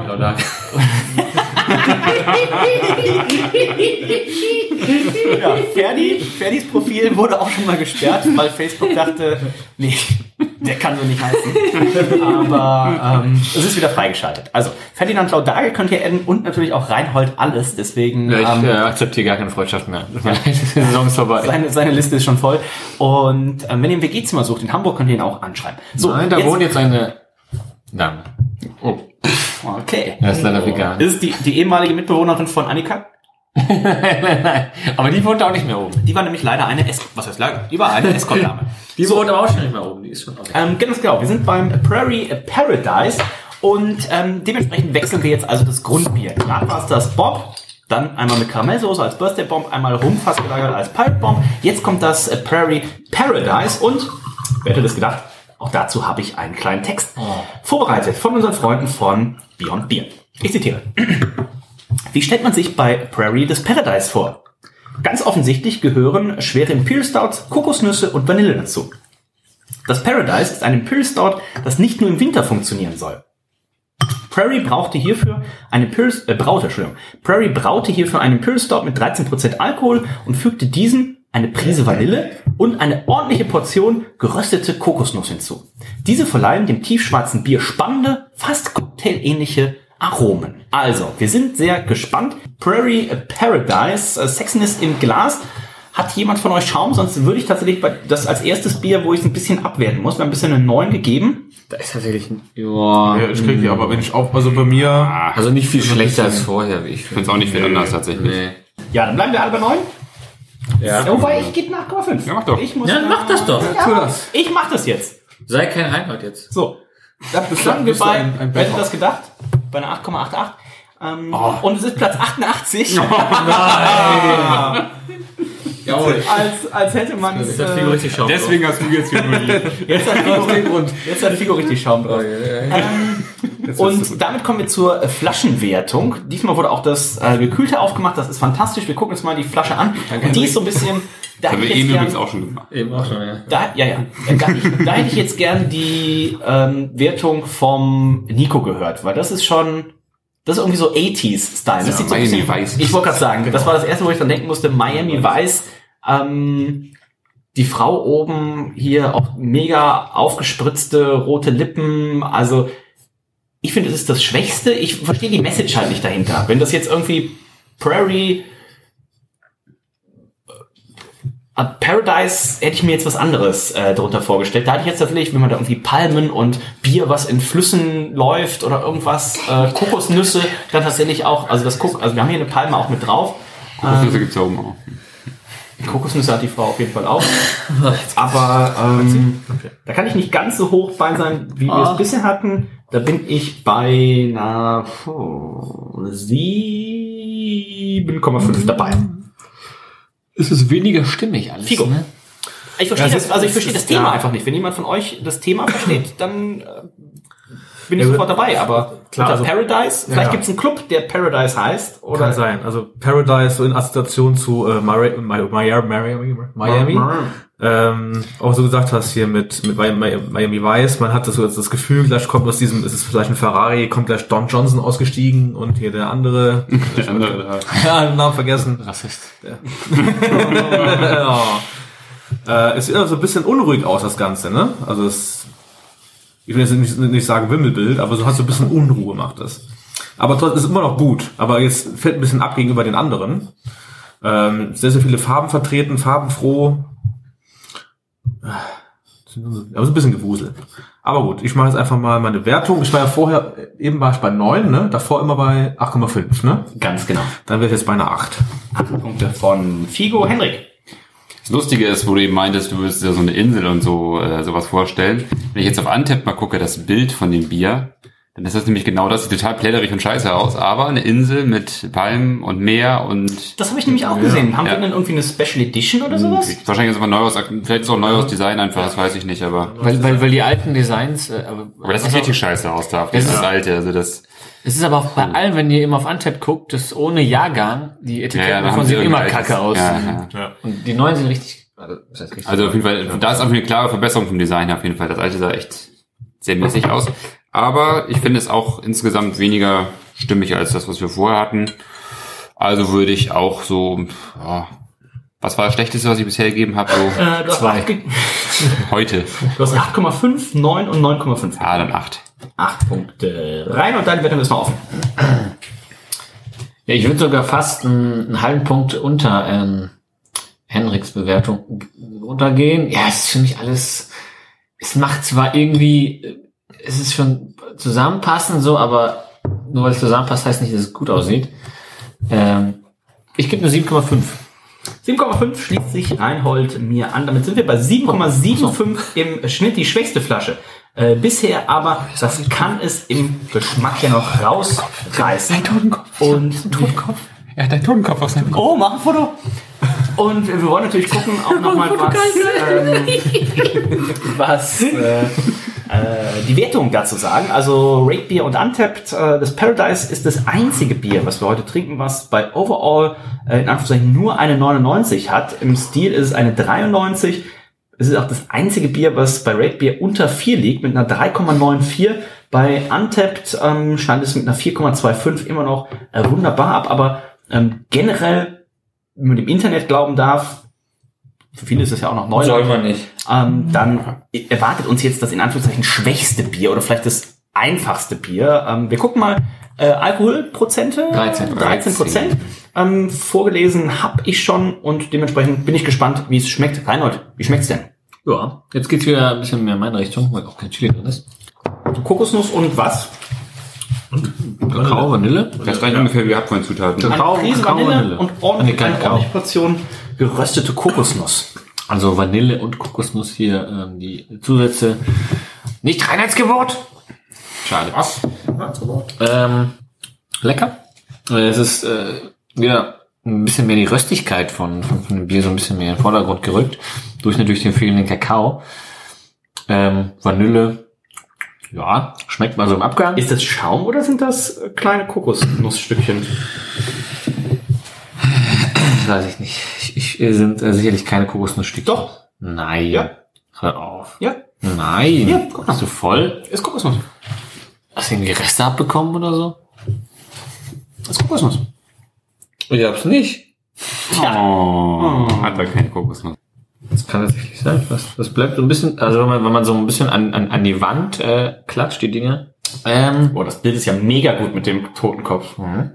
Ja, Ferdis Profil wurde auch schon mal gesperrt, weil Facebook dachte, nee, der kann so nicht heißen. Aber es ist wieder freigeschaltet. Also, Ferdinand Laudage könnt ihr adden und natürlich auch Reinhold Alles, deswegen... Ja, ich akzeptiere gar keine Freundschaft mehr. Die Saison ist vorbei. Seine Liste ist schon voll. Und wenn ihr ein WG-Zimmer sucht in Hamburg, könnt ihr ihn auch anschreiben. So, nein, da wohnt jetzt eine Dame. Oh. Okay. Das ist leider vegan. Ist es die ehemalige Mitbewohnerin von Annika? Nein. Aber die wohnt auch nicht mehr oben. Die war nämlich leider eine Die war eine Escort-Dame. Die wohnt aber auch schon nicht mehr oben. Die ist schon ganz genau. Wir sind beim Prairie Paradise und dementsprechend wechseln wir jetzt also das Grundbier. Gerade war es das Bob, dann einmal mit Karamellsoße als Birthday Bomb, einmal Rumfass gelagert als Pirate Bomb. Jetzt kommt das Prairie Paradise und, wer hätte das gedacht, auch dazu habe ich einen kleinen Text vorbereitet von unseren Freunden von Beyond Beer. Ich zitiere. Wie stellt man sich bei Prairie das Paradise vor? Ganz offensichtlich gehören schwere Imperial Stouts, Kokosnüsse und Vanille dazu. Das Paradise ist ein Imperial Stout, das nicht nur im Winter funktionieren soll. Prairie braute hierfür einen Imperial Stout mit 13% Alkohol und fügte diesem eine Prise Vanille und eine ordentliche Portion geröstete Kokosnuss hinzu. Diese verleihen dem tiefschwarzen Bier spannende, fast cocktailähnliche Aromen. Also, wir sind sehr gespannt. Prairie Paradise, Sexiness im Glas. Hat jemand von euch Schaum? Sonst würde ich tatsächlich das als erstes Bier, wo ich es ein bisschen abwerten muss. Wir haben ein bisschen eine 9 gegeben. Da ist tatsächlich ein... Ja, ich krieg die, aber wenn ich auch, also bei mir... Also nicht viel schlechter als vorher, wie ich finde es auch nicht viel anders tatsächlich. Nee. Ja, dann bleiben wir alle bei 9. Ja. Wobei, ich gebe nach 8,5. Ja, mach doch. Mach das doch. Ja, ich mach das jetzt. Sei kein Reinhold jetzt. So. Da standen wir bei, wer hätte das gedacht? Bei einer 8,88. Und es ist Platz 88. Oh nein! als hätte man es... Deswegen hast du jetzt Figo Jetzt hat Figo richtig Schaum drauf. Und damit kommen wir zur Flaschenwertung. Diesmal wurde auch das Gekühlte aufgemacht. Das ist fantastisch. Wir gucken uns mal die Flasche an. Und die ist so ein bisschen... Da haben wir eben übrigens auch schon gemacht. Eben auch schon, ja. Da hätte ich jetzt gern die Wertung vom Nico gehört, weil das ist irgendwie so 80s-Style. Das sieht so Miami Vice. Ich wollte gerade sagen, das war das erste, wo ich dann denken musste, Miami Vice. Die Frau oben hier auch mega aufgespritzte rote Lippen. Also ich finde, das ist das Schwächste. Ich verstehe die Message halt nicht dahinter. Wenn das jetzt irgendwie Prairie Paradise, hätte ich mir jetzt was anderes darunter vorgestellt. Da hatte ich jetzt tatsächlich, wenn man da irgendwie Palmen und Bier, was in Flüssen läuft oder irgendwas, Kokosnüsse, dann tatsächlich auch, also wir haben hier eine Palme auch mit drauf. Kokosnüsse gibt's ja oben auch. Kokosnüsse hat die Frau auf jeden Fall auch. Aber da kann ich nicht ganz so hoch bei sein, wie wir es bisher hatten. Da bin ich bei einer 7,5 dabei. Es ist weniger stimmig alles. Figo. Ne? Ich verstehe das Thema einfach nicht. Wenn jemand von euch das Thema versteht, dann bin ich sofort dabei. Aber klar, also, Paradise, vielleicht gibt's einen Club, der Paradise heißt. Oder? Kann sein. Also Paradise so in Assoziation zu Miami. Auch so gesagt hast hier mit Miami Vice, man hat das Gefühl, gleich kommt aus diesem, ist es vielleicht ein Ferrari, kommt gleich Don Johnson ausgestiegen und hier der andere. Ja, den Namen vergessen. Rassist. Es sieht also ein bisschen unruhig aus, das Ganze, ne? Also ich will jetzt nicht sagen Wimmelbild, aber so hat so ein bisschen Unruhe macht das. Aber trotzdem ist immer noch gut, aber jetzt fällt ein bisschen ab gegenüber den anderen. Sehr, sehr viele Farben vertreten, farbenfroh. Aber so ein bisschen gewuselt. Aber gut, ich mache jetzt einfach mal meine Wertung. Ich war ja vorher, eben war ich bei 9, ne? Davor immer bei 8,5, ne? Ganz genau. Dann wäre ich jetzt bei einer 8. 8 Punkte von Figo. Henrik. Das Lustige ist, wo du eben meintest, du würdest dir so eine Insel und so sowas vorstellen. Wenn ich jetzt auf Untappd mal gucke, das Bild von dem Bier, dann ist das nämlich genau das, sieht total plätterig und scheiße aus, aber eine Insel mit Palmen und Meer und... Das habe ich nämlich auch gesehen. Haben wir denn irgendwie eine Special Edition oder sowas? Wahrscheinlich ist es aber vielleicht ist es auch ein neues Design einfach, das weiß ich nicht, aber... Weil die alten Designs... aber das sieht richtig scheiße aus da, das alte, also das... Es ist aber auch bei allem, wenn ihr immer auf Untappd guckt, das ohne Jahrgang, die Etiketten davon sehen immer kacke aus. Ja. Und die neuen sind richtig... Also auf jeden Fall, da ist auf eine klare Verbesserung vom Design auf jeden Fall. Das alte sah echt sehr mäßig aus. Aber ich finde es auch insgesamt weniger stimmig als das, was wir vorher hatten. Also würde ich auch so, was war das Schlechteste, was ich bisher gegeben habe? So 2. Heute. Du hast 8,5, 9 und 9,5. Ah, dann 8. 8 Punkte rein und deine Wertung ist mal offen. Ja, ich würde sogar fast einen halben Punkt unter Henriks Bewertung runtergehen. Ja, es ist für mich alles, es macht zwar irgendwie, es ist schon zusammenpassend so, aber nur weil es zusammenpasst, heißt nicht, dass es gut aussieht. Ich gebe eine 7,5. 7,5 schließt sich Reinhold mir an. Damit sind wir bei 7,75 im Schnitt, die schwächste Flasche. Bisher aber, das kann es im Geschmack ja noch rausreißen. Dein Totenkopf. Und Totenkopf. Er hat deinen Totenkopf auf seinem Kopf. Oh, mach ein Foto. Und wir wollen natürlich gucken, auch nochmal was die Wertung dazu sagen. Also Rate Beer und Untappd, das Paradise ist das einzige Bier, was wir heute trinken, was bei Overall in Anführungszeichen nur eine 99 hat. Im Stil ist es eine 93. Es ist auch das einzige Bier, was bei Rate Beer unter 4 liegt, mit einer 3,94. Bei Untappd stand es mit einer 4,25 immer noch wunderbar ab, aber generell, wenn man dem Internet glauben darf, für viele ist es ja auch noch neu. Soll man nicht. Dann erwartet uns jetzt das in Anführungszeichen schwächste Bier oder vielleicht das einfachste Bier. Wir gucken mal, Alkoholprozente. 13%. Vorgelesen habe ich schon und dementsprechend bin ich gespannt, wie es schmeckt. Reinhold, wie schmeckt's denn? Ja, jetzt geht's wieder ein bisschen mehr in meine Richtung, weil auch kein Chili drin ist. Kokosnuss und was? Kakao, Vanille. Das reicht ungefähr wie Abfallzutaten. Eine Prise Vanille und eine Kakao. ordentliche Portion geröstete Kokosnuss. Also Vanille und Kokosnuss hier, die Zusätze. Nicht Reinheitsgebot! Schade. Was? Lecker. Es ist wieder ein bisschen mehr die Röstigkeit von dem Bier so ein bisschen mehr in den Vordergrund gerückt. Durch natürlich den fehlenden Kakao. Vanille. Ja, schmeckt mal so im Abgang. Ist das Schaum oder sind das kleine Kokosnussstückchen? Das weiß ich nicht. Sind sicherlich keine Kokosnussstückchen. Doch. Nein. Ja. Hör auf. Ja. Nein. Ja, guck mal. Bist du voll? Ist Kokosnuss. Hast du irgendwie Reste abbekommen oder so? Ist Kokosnuss. Ich hab's nicht. Hat da keine Kokosnuss. Das kann tatsächlich sein. Das bleibt so ein bisschen, also wenn man so ein bisschen an die Wand klatscht, die Dinge. Boah, das Bild ist ja mega gut mit dem Totenkopf. Werde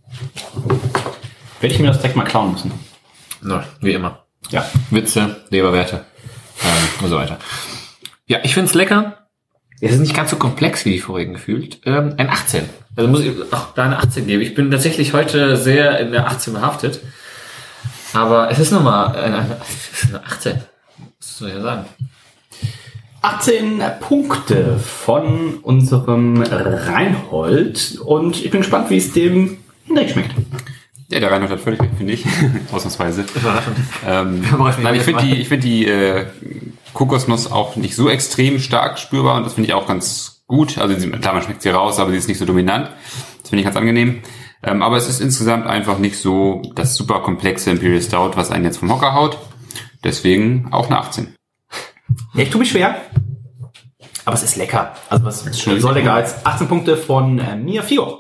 ich mir das direkt mal klauen müssen. Na, wie immer. Ja. Witze, Leberwerte und so weiter. Ja, ich find's lecker. Es ist nicht ganz so komplex wie die vorigen gefühlt. Ein 18. Also muss ich auch da eine 18 geben. Ich bin tatsächlich heute sehr in der 18 behaftet. Aber es ist nochmal eine 18. Was soll ich sagen? 18 Punkte von unserem Reinhold. Und ich bin gespannt, wie es dem Hendrik schmeckt. Ja, der Reinhold hat völlig recht, finde ich. Ausnahmsweise. Nein, ich finde die Kokosnuss auch nicht so extrem stark spürbar und das finde ich auch ganz gut. Also klar, man schmeckt sie raus, aber sie ist nicht so dominant. Das finde ich ganz angenehm. Aber es ist insgesamt einfach nicht so das super komplexe Imperial Stout, was einen jetzt vom Hocker haut. Deswegen auch eine 18. Ja, ich tue mich schwer. Aber es ist lecker. Also was soll lecker als 18 Punkte von mir, Figo.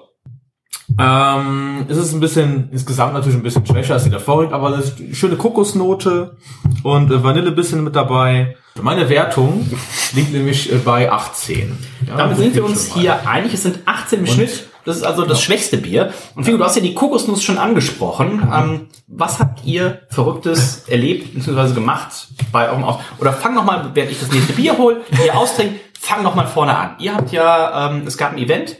Es ist ein bisschen, insgesamt natürlich ein bisschen schwächer als die davorigen, aber das ist eine schöne Kokosnote und Vanille ein bisschen mit dabei. Meine Wertung liegt nämlich bei 18. Ja, damit sind wir uns hier einig. Es sind 18 im Schnitt. Das ist also das schwächste Bier. Und Figo, du hast ja die Kokosnuss schon angesprochen. Was habt ihr Verrücktes erlebt bzw. gemacht bei eurem Aus? Oder fang noch mal, während ich das nächste Bier hole, ihr austrinkt, fang noch mal vorne an. Ihr habt ja, es gab ein Event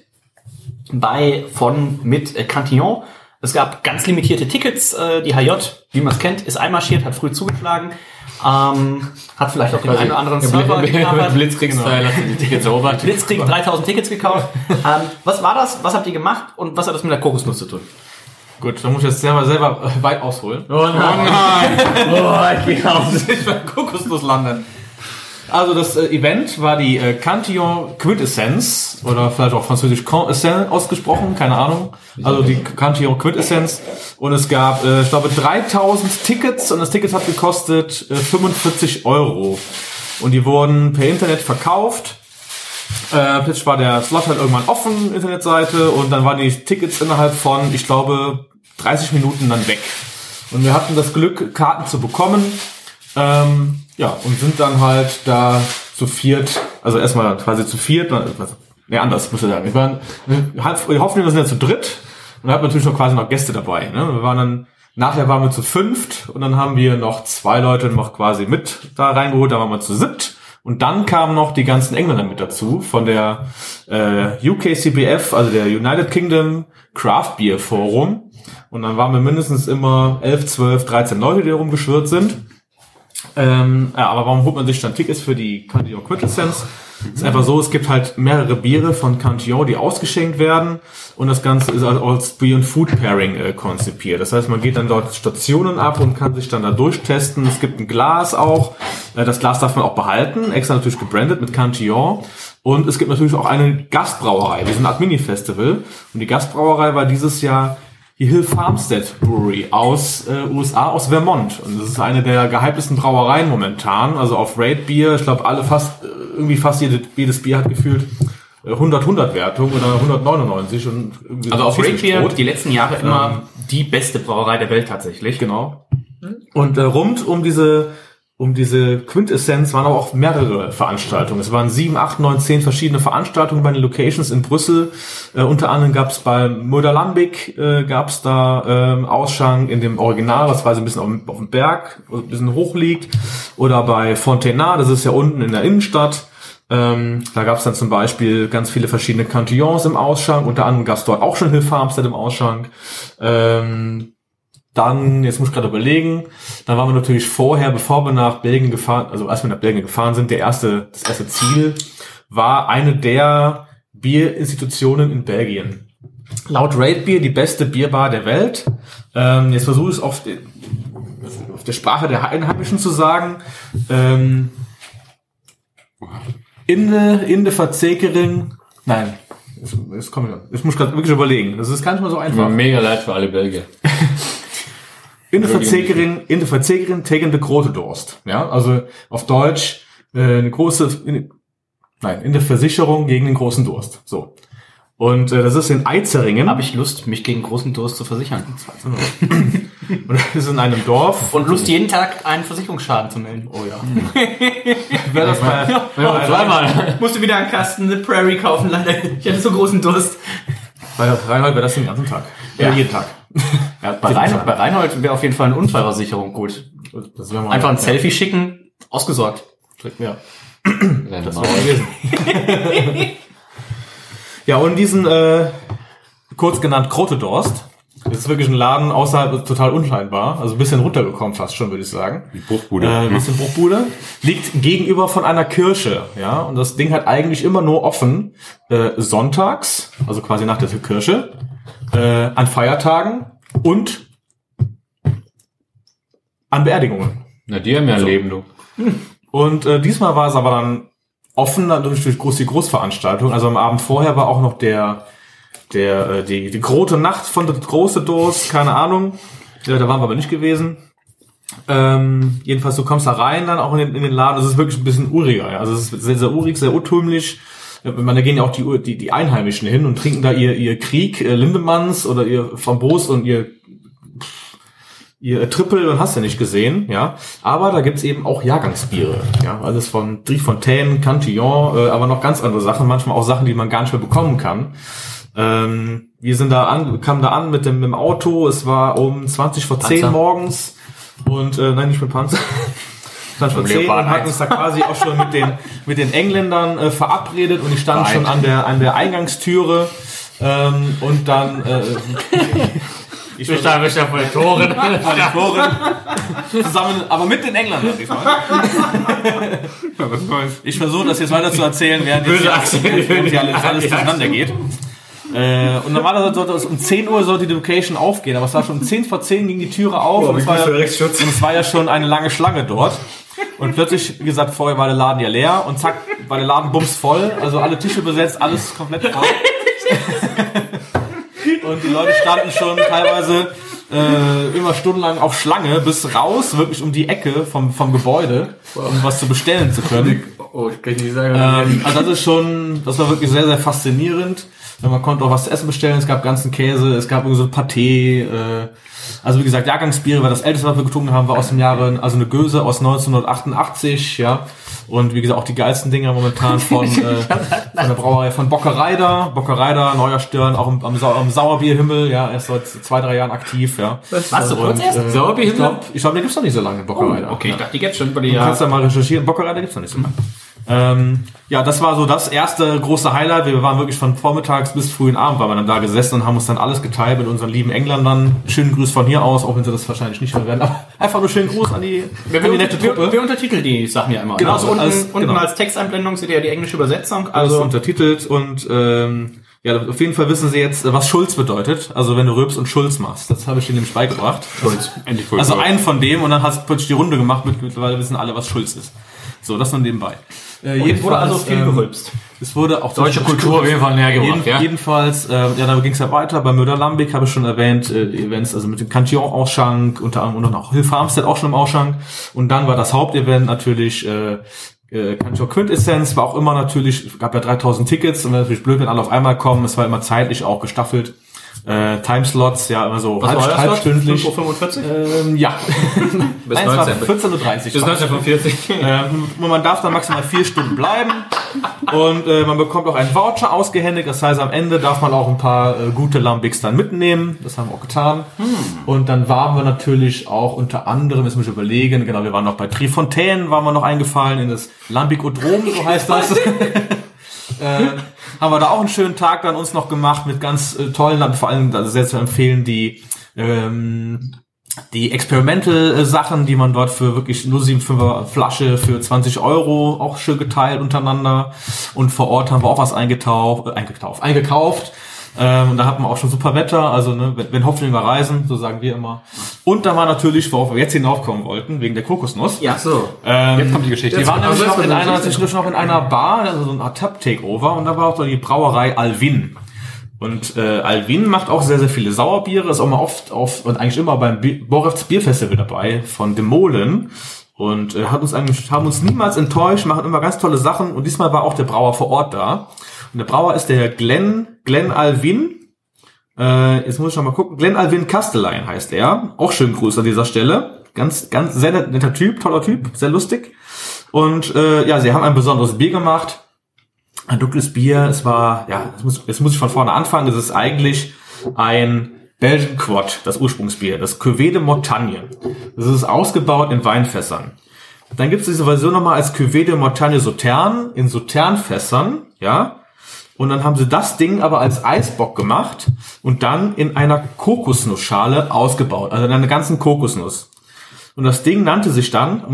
mit Cantillon. Es gab ganz limitierte Tickets. Die HJ, wie man es kennt, ist einmarschiert, hat früh zugeschlagen. Hat vielleicht auch den einen oder anderen Server gekapert. Blitzkrieg-Style hast du die Tickets erobert. Blitzkrieg 3000 Tickets gekauft. Was war das? Was habt ihr gemacht? Und was hat das mit der Kokosnuss zu tun? Gut, dann muss ich jetzt selber weit ausholen. Oh nein! Oh, ich bei Kokosnuss lande. Also das Event war die Cantillon Quintessence oder vielleicht auch französisch Quintessence ausgesprochen, keine Ahnung. Also die Cantillon Quintessence und es gab, ich glaube, 3000 Tickets und das Ticket hat gekostet 45 €. Und die wurden per Internet verkauft. Plötzlich war der Slot halt irgendwann offen, Internetseite, und dann waren die Tickets innerhalb von, ich glaube, 30 Minuten dann weg. Und wir hatten das Glück, Karten zu bekommen. Und sind dann halt da zu viert, also erstmal quasi zu viert, anders muss ich sagen. Wir hoffen, wir sind ja zu dritt und da hatten wir natürlich quasi noch Gäste dabei. Ne? Nachher waren wir zu fünft und dann haben wir noch 2 Leute noch quasi mit da reingeholt, da waren wir zu siebt. Und dann kamen noch die ganzen Engländer mit dazu von der UKCBF, also der United Kingdom Craft Beer Forum. Und dann waren wir mindestens immer 11, 12, 13 Leute, die rumgeschwirrt sind. Aber warum holt man sich dann Tickets für die Cantillon Quintessence? Es ist einfach so, es gibt halt mehrere Biere von Cantillon, die ausgeschenkt werden, und das Ganze ist als Beer- und Food Pairing konzipiert. Das heißt, man geht dann dort Stationen ab und kann sich dann da durchtesten. Es gibt ein Glas auch, das Glas darf man auch behalten, extra natürlich gebrandet mit Cantillon. Und es gibt natürlich auch eine Gastbrauerei, wir sind eine Art Mini-Festival, und die Gastbrauerei war dieses Jahr die Hill Farmstead Brewery aus USA, aus Vermont. Und das ist eine der gehyptesten Brauereien momentan. Also auf Rate Beer, ich glaube fast jedes Bier hat gefühlt 100 Wertung oder 199. Und also auf Rate Beer die letzten Jahre immer die beste Brauerei der Welt tatsächlich. Genau. Und rund um diese Quintessenz waren aber auch mehrere Veranstaltungen. Es waren 7, 8, 9, 10 verschiedene Veranstaltungen bei den Locations in Brüssel. Unter anderem gab es bei Moederlambic gab es da Ausschank in dem Original, was quasi ein bisschen auf dem Berg, ein bisschen hoch liegt. Oder bei Fontenay, das ist ja unten in der Innenstadt. Da gab es dann zum Beispiel ganz viele verschiedene Cantillons im Ausschank. Unter anderem gab es dort auch schon Hill Farmstead im Ausschank. Dann, jetzt muss ich gerade überlegen, dann waren wir natürlich vorher, bevor wir nach Belgien gefahren, also als wir nach Belgien gefahren sind, das erste Ziel war eine der Bierinstitutionen in Belgien. Laut Rate Beer die beste Bierbar der Welt. Jetzt versuche ich es auf der Sprache der Einheimischen zu sagen. Inde Verzekering. Nein, ich muss gerade wirklich überlegen. Das ist gar nicht mal so einfach. Mega leid für alle Belgier. In der Verzekering tegen de grote Durst. Ja, also auf Deutsch in der Versicherung gegen den großen Durst. So. Und das ist in Eizeringen. Habe ich Lust, mich gegen großen Durst zu versichern. Und das ist in einem Dorf. Und Lust, jeden Tag einen Versicherungsschaden zu melden. Oh ja. Wäre das zweimal. Musste wieder einen Kasten The Prairie kaufen, leider. Ich hatte so großen Durst. Bei Reinhold wäre das den ganzen Tag. Ja, jeden Tag. Ja, bei Reinhold wäre auf jeden Fall eine Unfallversicherung gut. Einfach ein Selfie schicken, ausgesorgt. Ja. Das war gewesen. Ja, und diesen, kurz genannt Grotedorst, das ist wirklich ein Laden außerhalb, total unscheinbar, also ein bisschen runtergekommen fast schon, würde ich sagen. Die Bruchbude. Ein bisschen Bruchbude. Liegt gegenüber von einer Kirche, ja, und das Ding hat eigentlich immer nur offen, sonntags, also quasi nach der Kirche, an Feiertagen und an Beerdigungen. Na, die haben ja ein Leben, du. Und diesmal war es aber dann offen, durch die Großveranstaltung. Also am Abend vorher war auch noch die große Nacht von der große Durst, keine Ahnung. Ja, da waren wir aber nicht gewesen. Jedenfalls, du kommst da rein dann auch in den Laden. Das ist wirklich ein bisschen uriger. Ja. Also es ist sehr, sehr urig, sehr urtümlich. Da gehen ja auch die Einheimischen hin und trinken da ihr Krieg, Lindemanns oder ihr Fambos und ihr Triple und hast du nicht gesehen, ja. Aber da gibt's eben auch Jahrgangsbiere, ja. Alles von Driefontaine, Cantillon, aber noch ganz andere Sachen, manchmal auch Sachen, die man gar nicht mehr bekommen kann. Wir kamen da an mit dem Auto, es war um 20 vor 10 morgens und, nein, nicht mit Panzer. 20 vor 10 und hatten uns da quasi auch schon mit den Engländern verabredet und ich stand schon an der Eingangstüre, und dann, Ich stand vor den Toren. Zusammen, aber mit den Engländern diesmal. Ich versuche das jetzt weiter zu erzählen, während hier alles durcheinander geht. Und normalerweise sollte es um 10 Uhr sollte die Location aufgehen, aber es war schon um 10 vor 10 ging die Türe auf und es war ja schon eine lange Schlange dort. Und plötzlich, wie gesagt, vorher war der Laden ja leer und zack, war der Laden bums voll, also alle Tische besetzt, alles komplett voll. Und die Leute standen schon teilweise immer stundenlang auf Schlange bis raus, wirklich um die Ecke vom Gebäude, um was zu bestellen zu können. Oh, ich kann nicht sagen. Also das war wirklich sehr, sehr faszinierend. Man konnte auch was zu essen bestellen, es gab ganzen Käse, es gab irgendwie so Pâté, also wie gesagt, Jahrgangsbiere war das älteste, was wir getrunken haben, war aus dem Jahre, also eine Göse aus 1988, ja. Und wie gesagt, auch die geilsten Dinger momentan von der Brauerei von Bockereider, neuer Stirn, auch am Sauerbierhimmel, ja, erst seit 2-3 Jahren aktiv, ja. Was, so kurz erst? Sauerbierhimmel? Ich glaube, den gibt's noch nicht so lange, Bockereider. Okay, ich dachte, die gibt's schon über die Jahre. Du Jahre. kannst ja mal recherchieren, Bockereider gibt's noch nicht so lange. Ja, das war so das erste große Highlight. Wir waren wirklich von vormittags bis frühen Abend, waren wir dann da gesessen und haben uns dann alles geteilt mit unseren lieben Engländern. Schönen Gruß von hier aus, auch wenn sie das wahrscheinlich nicht hören werden. Aber einfach nur schönen Gruß an die nette Truppe. Wir untertiteln die Sachen ja immer. Genau, also unten als Texteinblendung seht ihr ja die englische Übersetzung. Also untertitelt und ja, auf jeden Fall wissen sie jetzt, was Schulz bedeutet. Also wenn du Röps und Schulz machst. Das habe ich denen nämlich beigebracht. Schulz. Endlich Schulz. Also einen von dem und dann hast du plötzlich die Runde gemacht. Mittlerweile wissen alle, was Schulz ist. So, das nur nebenbei. Jetzt wurde also viel gerülpst. Es wurde auch deutsche Kultur auf jeden Fall näher gebracht, ja. Jedenfalls, ja, da ging es ja weiter. Bei Möder-Lambic habe ich schon erwähnt, Events, also mit dem Cantillon-Ausschank, unter anderem und auch Hilfe Amstead auch schon im Ausschank. Und dann war das Hauptevent natürlich Cantillon Quintessenz, war auch immer natürlich, gab ja 3000 Tickets und wäre natürlich blöd, wenn alle auf einmal kommen. Es war immer zeitlich auch gestaffelt. Timeslots, ja, immer so halbstündlich. 5:45 Uhr? Ja. Bis 14:30 Uhr. Bis 19:45 Und man darf dann maximal 4 Stunden bleiben. Und man bekommt auch einen Voucher ausgehändigt. Das heißt, am Ende darf man auch ein paar gute Lambics dann mitnehmen. Das haben wir auch getan. Und dann waren wir natürlich auch unter anderem, jetzt muss ich überlegen, genau, wir waren noch bei Trifontaine, waren wir noch eingefallen in das Lambicodrom, so heißt das. Haben wir da auch einen schönen Tag dann uns noch gemacht mit ganz tollen, vor allem also sehr zu empfehlen, die Experimental-Sachen, die man dort für wirklich 0,75er Flasche für 20 € auch schön geteilt untereinander. Und vor Ort haben wir auch was eingekauft. Und da hatten wir auch schon super Wetter, also ne, wenn Hopfen reisen, so sagen wir immer. Und da war natürlich, worauf wir jetzt hinaufkommen wollten, wegen der Kokosnuss. Ja, so. Jetzt kommt die Geschichte. Wir waren nämlich noch in einer Bar, also so ein Art Tap-Takeover, und da war auch so die Brauerei Alvin. Und Alvin macht auch sehr, sehr viele Sauerbiere, ist auch mal oft und eigentlich immer beim Borefts Bierfestival dabei von Demolen. Und haben uns niemals enttäuscht, machen immer ganz tolle Sachen. Und diesmal war auch der Brauer vor Ort da. Und der Brauer ist der Glenn Alvin. Jetzt muss ich noch mal gucken. Glenn Alvin Castelline heißt er. Auch schönen Gruß an dieser Stelle. Ganz sehr netter Typ, toller Typ, sehr lustig. Und ja, sie haben ein besonderes Bier gemacht. Ein dunkles Bier. Es war, ja, jetzt muss ich von vorne anfangen. Es ist eigentlich ein Belgian Quad, das Ursprungsbier, das Cuvée de Mortagne. Das ist ausgebaut in Weinfässern. Dann gibt es diese Version nochmal als Cuvée de Mortagne Sauterne in Sauternfässern, ja. Und dann haben sie das Ding aber als Eisbock gemacht und dann in einer Kokosnussschale ausgebaut, also in einer ganzen Kokosnuss. Und das Ding nannte sich dann,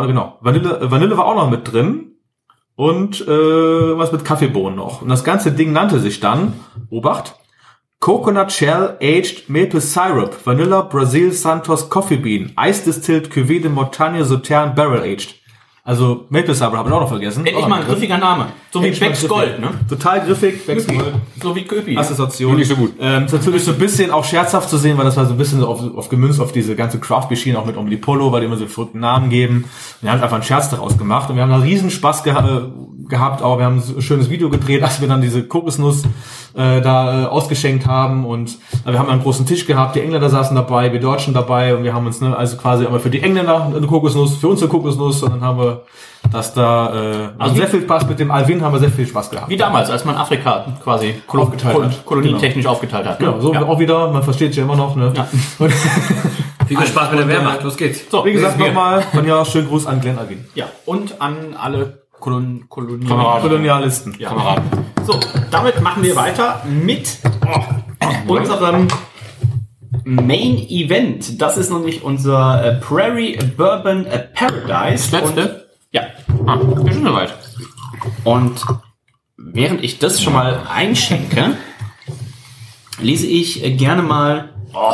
Vanille war auch noch mit drin und was mit Kaffeebohnen noch. Und das ganze Ding nannte sich dann, Obacht, Coconut Shell Aged Maple Syrup, Vanilla Brazil Santos Coffee Bean, Ice Distilled Cuvée de Mortagne Sauterne Barrel Aged. Also Maple Syrup habe ich auch noch vergessen. Endlich mal ein griffiger Name. So wie Becks Gold, ne? Total griffig, Becks Gold. So wie Köpi. Assoziation. Nicht so gut. Ist natürlich so ein bisschen auch scherzhaft zu sehen, weil das war so ein bisschen auf gemünzt auf diese ganze Craft-Beer-Schiene, auch mit Omnipolo, weil die immer so verrückten Namen geben. Und wir haben einfach einen Scherz daraus gemacht und wir haben einen riesen Spaß gehabt auch. Wir haben ein schönes Video gedreht, als wir dann diese Kokosnuss da ausgeschenkt haben und wir haben einen großen Tisch gehabt, die Engländer saßen dabei, wir Deutschen dabei und wir haben uns also quasi einmal für die Engländer eine Kokosnuss, für uns eine Kokosnuss und dann haben wir das da also sehr viel Spaß mit dem Alvin, haben wir sehr viel Spaß gehabt. Wie damals, als man Afrika quasi kolonietechnisch aufgeteilt hat. Genau, so auch wieder, man versteht sich ja immer noch. Ne? Ja. Viel Spaß mit der Wehrmacht, los geht's. So, wie gesagt, nochmal von ja, schönen Gruß an Glenn Alvin. Ja, und an alle Kolonialisten. Ja. Kameraden. So, damit machen wir weiter mit unserem Main Event. Das ist nämlich unser Prairie Bourbon Paradise. Das letzte? Und, ja. Ist schon soweit. Und während ich das schon mal einschenke, lese ich gerne mal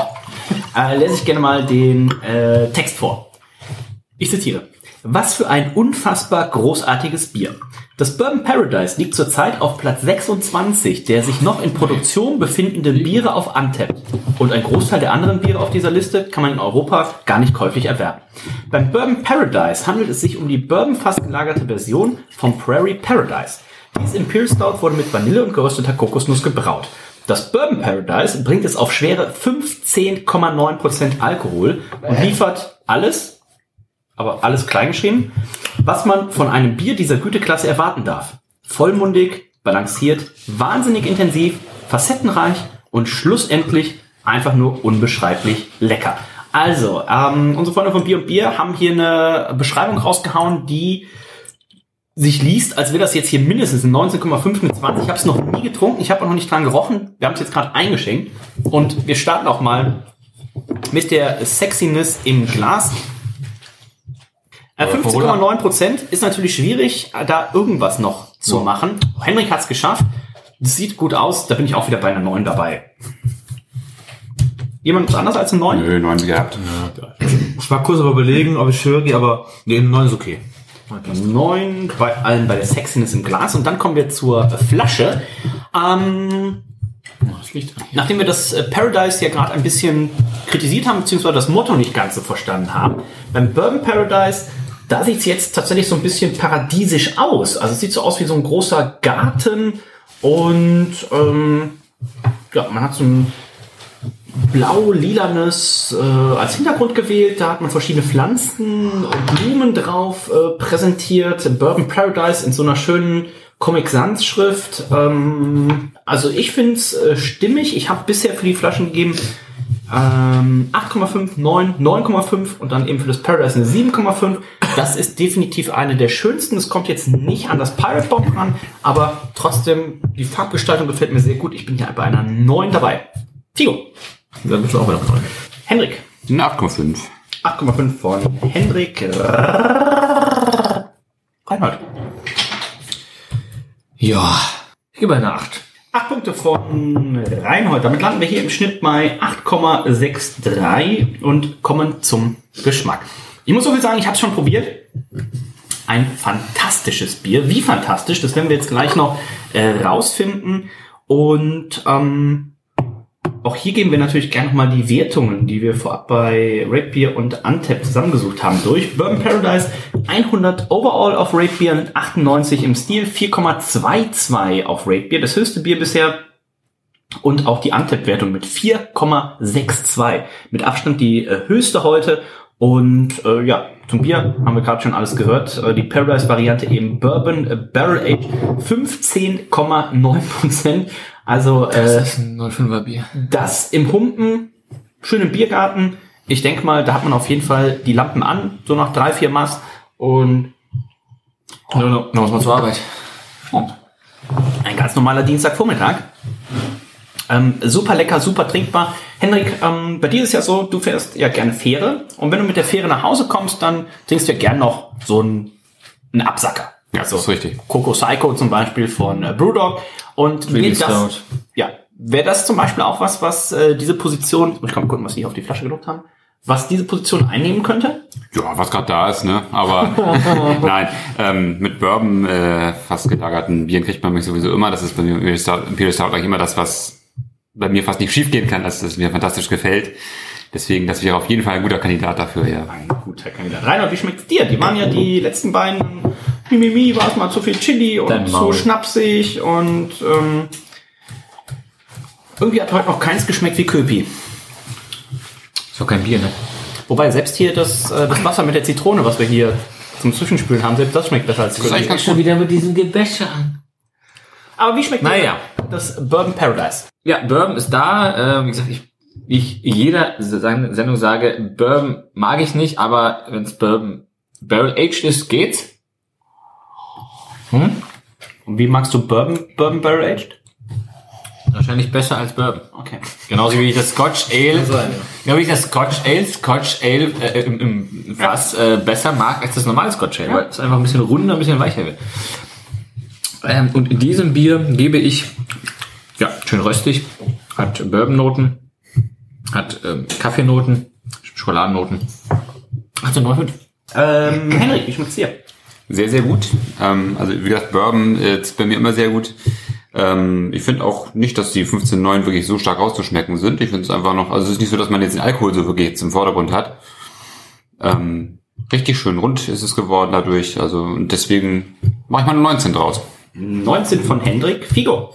den Text vor. Ich zitiere. Was für ein unfassbar großartiges Bier. Das Bourbon Paradise liegt zurzeit auf Platz 26 der sich noch in Produktion befindenden Biere auf Untappd. Und ein Großteil der anderen Biere auf dieser Liste kann man in Europa gar nicht käuflich erwerben. Beim Bourbon Paradise handelt es sich um die Bourbon-Fass gelagerte Version vom Prairie Paradise. Dieses Imperial Stout wurde mit Vanille und gerösteter Kokosnuss gebraut. Das Bourbon Paradise bringt es auf schwere 15,9% Alkohol und liefert alles, aber alles kleingeschrieben, was man von einem Bier dieser Güteklasse erwarten darf. Vollmundig, balanciert, wahnsinnig intensiv, facettenreich und schlussendlich einfach nur unbeschreiblich lecker. Also, unsere Freunde von Bier und Bier haben hier eine Beschreibung rausgehauen, die sich liest, als wäre das jetzt hier mindestens ein 19,5 mit 20. Ich habe es noch nie getrunken, ich habe auch noch nicht dran gerochen. Wir haben es jetzt gerade eingeschenkt und wir starten auch mal mit der Sexiness im Glas. 15,9% ist natürlich schwierig, da irgendwas noch zu machen. Henrik hat es geschafft. Das sieht gut aus. Da bin ich auch wieder bei einer 9 dabei. Jemand anders als eine 9? Nö, 9 gehabt. Ich war kurz aber überlegen, ob ich höre gehe, aber nee, eine 9 ist okay. 9 bei allen bei der Sexiness im Glas. Und dann kommen wir zur Flasche. Nachdem wir das Paradise ja gerade ein bisschen kritisiert haben, beziehungsweise das Motto nicht ganz so verstanden haben, beim Bourbon Paradise, da sieht es jetzt tatsächlich so ein bisschen paradiesisch aus. Also es sieht so aus wie so ein großer Garten und man hat so ein blau-lilanes als Hintergrund gewählt. Da hat man verschiedene Pflanzen und Blumen drauf präsentiert. Bourbon Paradise in so einer schönen Comic-Sans-Schrift. Also ich finde es stimmig. Ich habe bisher für die Flaschen gegeben 8,5, 9, 9,5 und dann eben für das Paradise eine 7,5. Das ist definitiv eine der schönsten. Es kommt jetzt nicht an das Pirate Bomb ran, aber trotzdem, die Farbgestaltung gefällt mir sehr gut. Ich bin hier bei einer 9 dabei. Figo. Dann bist du auch bei einer 9. Henrik. Eine 8,5. 8,5 von Henrik. Reinhold. Ja, ich gebe eine 8. 8 Punkte von Reinhold. Damit landen wir hier im Schnitt bei 8,63 und kommen zum Geschmack. Ich muss so viel sagen, ich habe es schon probiert. Ein fantastisches Bier. Wie fantastisch, das werden wir jetzt gleich noch rausfinden. Und auch hier geben wir natürlich gerne nochmal die Wertungen, die wir vorab bei Rate Beer und Untappd zusammengesucht haben, durch. Bourbon Paradise 100 overall auf Rate Beer, 98 im Stil, 4,22 auf Rate Beer, das höchste Bier bisher. Und auch die Untappd-Wertung mit 4,62. Mit Abstand die höchste heute. Und zum Bier haben wir gerade schon alles gehört. Die Paradise-Variante eben Bourbon Barrel Aged 15,9%. Also das ist ein 05er Bier. Das im Humpen, schön im Biergarten. Ich denke mal, da hat man auf jeden Fall die Lampen an, so nach 3-4 Maß. Und noch muss man zur Arbeit. Ein ganz normaler Dienstagvormittag. Super lecker, super trinkbar. Henrik, bei dir ist es ja so, du fährst ja gerne Fähre. Und wenn du mit der Fähre nach Hause kommst, dann trinkst du ja gern noch so einen Absacker. Ja, das ist richtig. Coco Psycho zum Beispiel von Brewdog. Und wäre das zum Beispiel auch was diese Position, ich kann mal gucken, was die auf die Flasche gedruckt haben, was diese Position einnehmen könnte? Ja, was gerade da ist, ne? Aber nein, mit Bourbon fast gelagerten Bieren kriegt man mich sowieso immer. Das ist bei mir Imperial Stout eigentlich immer das, was bei mir fast nicht schief gehen kann, dass es mir fantastisch gefällt. Deswegen, das wäre auf jeden Fall ein guter Kandidat dafür, ja. Ein guter Kandidat. Reinhold, wie schmeckt's dir? Die waren ja die letzten beiden, war es mal zu viel Chili und zu schnapsig und irgendwie hat heute noch keins geschmeckt wie Köpi. Ist doch kein Bier, ne? Wobei selbst hier das Wasser mit der Zitrone, was wir hier zum Zwischenspülen haben, selbst das schmeckt besser als Köpi. Das ist schon wieder mit diesem Gebäsche an. Aber wie schmeckt das Bourbon Paradise? Ja, Bourbon ist da. Wie gesagt, ich jeder Sendung sage, Bourbon mag ich nicht, aber wenn es Bourbon Barrel Aged ist, geht's. Und wie magst du Bourbon Barrel Aged? Wahrscheinlich besser als Bourbon. Okay. Genauso wie ich das Scotch Ale, genau wie ich das Scotch Ale im Fass besser mag als das normale Scotch Ale, weil es einfach ein bisschen runder, ein bisschen weicher wird. Und in diesem Bier gebe ich, ja, schön röstig, hat Bourbon-Noten, hat Kaffeenoten, Schokoladennoten. 18,5. Henrik, wie schmeckt's dir? Sehr, sehr gut. Also wie gesagt, Bourbon ist bei mir immer sehr gut. Ich finde auch nicht, dass die 15,9 wirklich so stark rauszuschmecken sind. Ich finde es einfach noch, also es ist nicht so, dass man jetzt den Alkohol so wirklich zum Vordergrund hat. Richtig schön rund ist es geworden dadurch. Also und deswegen mache ich mal eine 19 draus. 19 von Hendrik. Figo.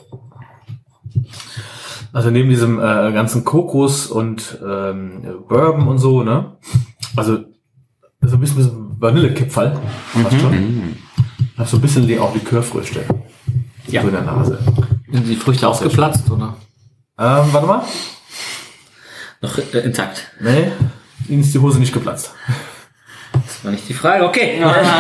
Also neben diesem ganzen Kokos und Bourbon und so, ne? Also so ein bisschen Vanillekipferl. Fast schon. Hab so ein bisschen auch Likörfrüchte. Ja. So in der Nase. Sind die Früchte aufgeplatzt, oder? Warte mal. Noch intakt. Nee, ihnen ist die Hose nicht geplatzt. Das war nicht die Frage. Okay.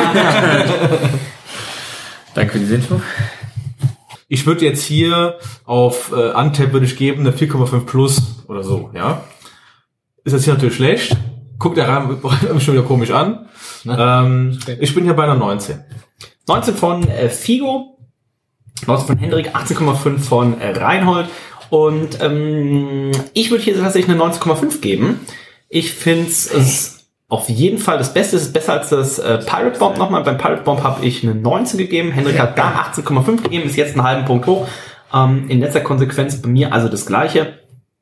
Danke für die Info. Ich würde jetzt hier auf Antep würde ich geben eine 4,5 plus oder so, ja. Ist das hier natürlich schlecht. Guckt der Rahmen schon wieder komisch an. Ich bin hier bei einer 19. 19 von Figo. 19 von Hendrik, 18,5 von Reinhold. Und ich würde hier tatsächlich eine 19,5 geben. Ich finde es auf jeden Fall das Beste. Es ist besser als das Pirate Bomb nochmal. Beim Pirate Bomb habe ich eine 19 gegeben. Hendrik hat da 18,5 gegeben, ist jetzt einen halben Punkt hoch. In letzter Konsequenz bei mir also das Gleiche.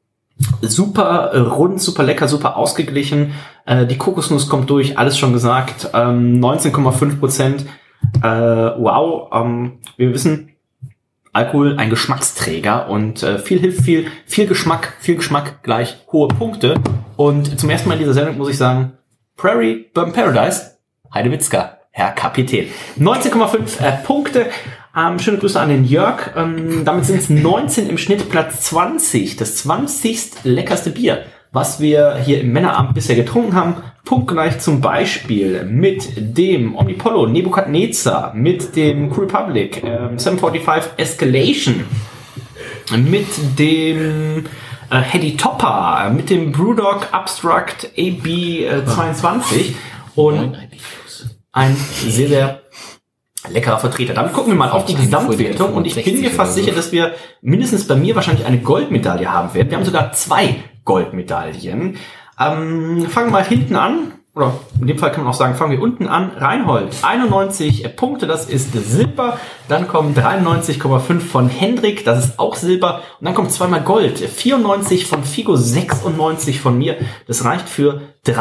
Super rund, super lecker, super ausgeglichen. Die Kokosnuss kommt durch, alles schon gesagt. 19,5%. Wow. Wir wissen, Alkohol ein Geschmacksträger und viel hilft viel Geschmack gleich hohe Punkte. Und zum ersten Mal in dieser Sendung muss ich sagen, Prairie Bourbon Paradise, Heidewitzka, Herr Kapitän. 19,5 Punkte. Schöne Grüße an den Jörg. Damit sind es 19 im Schnitt, Platz 20. Das 20. leckerste Bier, was wir hier im Männerabend bisher getrunken haben. Punktgleich zum Beispiel mit dem Omnipollo Nebukadnezar, mit dem Crew Republic 745 Escalation, mit dem Hedy Topper, mit dem Brewdog Abstract AB 22 und ein sehr, sehr leckerer Vertreter. Damit gucken wir mal auf die Gesamtwertung und ich bin mir fast sicher, dass wir mindestens bei mir wahrscheinlich eine Goldmedaille haben werden. Wir haben sogar 2 Goldmedaillen. Fangen wir mal hinten an. Oder in dem Fall kann man auch sagen, fangen wir unten an. Reinhold, 91 Punkte, das ist Silber. Dann kommen 93,5 von Hendrik, das ist auch Silber. Und dann kommt zweimal Gold, 94 von Figo, 96 von mir. Das reicht für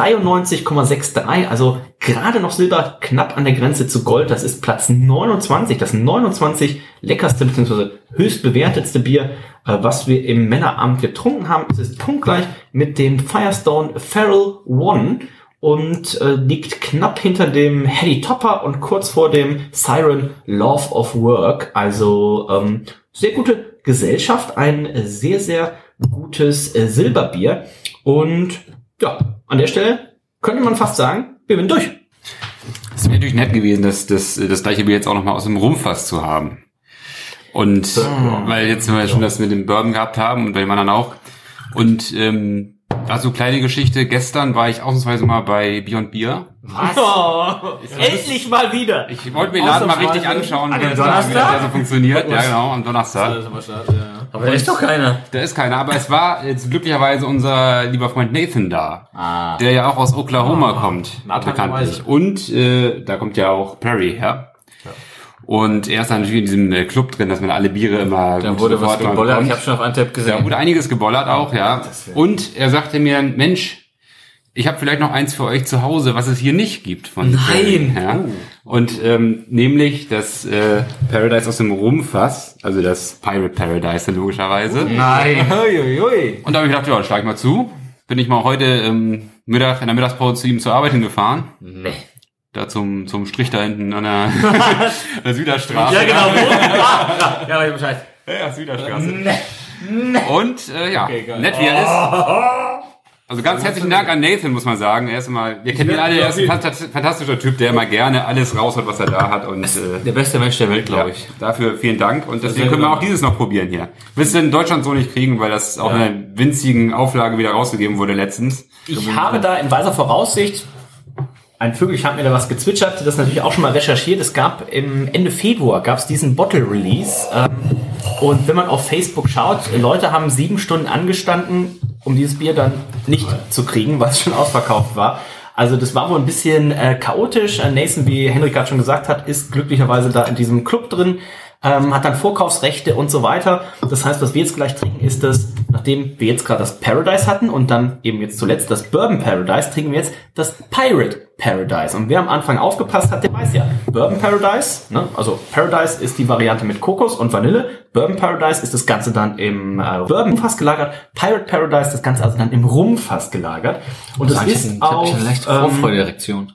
93,63, also gerade noch Silber, knapp an der Grenze zu Gold. Das ist Platz 29, das 29 leckerste bzw. höchst bewertetste Bier, was wir im Männerabend getrunken haben. Es ist punktgleich mit dem Firestone Feral One und liegt knapp hinter dem Hedy Topper und kurz vor dem Siren Love of Work. Also sehr gute Gesellschaft, ein sehr, sehr gutes Silberbier. Und ja, an der Stelle könnte man fast sagen, wir sind durch. Es wäre natürlich nett gewesen, das gleiche Bier jetzt auch nochmal aus dem Rumfass zu haben. Und weil jetzt wir schon das mit dem Bourbon gehabt haben und bei dem anderen auch. Und also kleine Geschichte, gestern war ich ausnahmsweise mal bei Beyond Beer. Was? Endlich mal wieder. Ich wollte mir den Laden mal richtig anschauen, wie das da so funktioniert. Ja, genau, am Donnerstag. Aber da ist doch keiner. Da ist keiner, aber es war jetzt glücklicherweise unser lieber Freund Nathan da, der ja auch aus Oklahoma kommt, bekanntlich. Und da kommt ja auch Perry her. Und er ist dann natürlich in diesem Club drin, dass man alle Biere immer... Da wurde was gebollert, ich habe schon auf Antep gesehen. Da wurde einiges gebollert auch, ja. Und er sagte mir, Mensch, ich habe vielleicht noch eins für euch zu Hause, was es hier nicht gibt. Von Nein! Ja. Und nämlich das Paradise aus dem Rumfass, also das Pirate Paradise logischerweise. Nein! Und da habe ich gedacht, ja, schlag ich mal zu. Bin ich mal heute Mittag in der Mittagspause zu ihm zur Arbeit hingefahren. Nee. Da zum Strich da hinten an der Süderstraße. Ja, genau. Ja, weiß ich Bescheid. Ja, Süderstraße. Nee. Und ja, okay, nett wie er ist. Also ganz herzlichen Dank an Nathan, muss man sagen. Wir kennen ihn alle, er ist ein fantastischer Typ, der immer gerne alles raushaut, was er da hat. Und der beste Mensch der Welt, glaube ich. Dafür vielen Dank. Und deswegen können wir auch dieses noch probieren hier. Willst du in Deutschland so nicht kriegen, weil das auch in einer winzigen Auflage wieder rausgegeben wurde letztens. Ich habe da in weiser Voraussicht, ein Vögelchen hat mir da was gezwitschert, das natürlich auch schon mal recherchiert. Es gab im Ende Februar diesen Bottle Release. Und wenn man auf Facebook schaut, Leute haben 7 Stunden angestanden, um dieses Bier dann nicht zu kriegen, weil es schon ausverkauft war. Also das war wohl ein bisschen chaotisch. Nathan, wie Henrik gerade schon gesagt hat, ist glücklicherweise da in diesem Club drin, hat dann Vorkaufsrechte und so weiter. Das heißt, was wir jetzt gleich trinken, ist das, nachdem wir jetzt gerade das Paradise hatten und dann eben jetzt zuletzt das Bourbon Paradise, trinken wir jetzt das Pirate Paradise. Und wer am Anfang aufgepasst hat, der weiß ja, Bourbon Paradise, ne? Also Paradise ist die Variante mit Kokos und Vanille, Bourbon Paradise ist das Ganze dann im Bourbonfass gelagert, Pirate Paradise das Ganze also dann im Rumfass gelagert. Und das ist auch eine leichte Vorfreude-Erektion.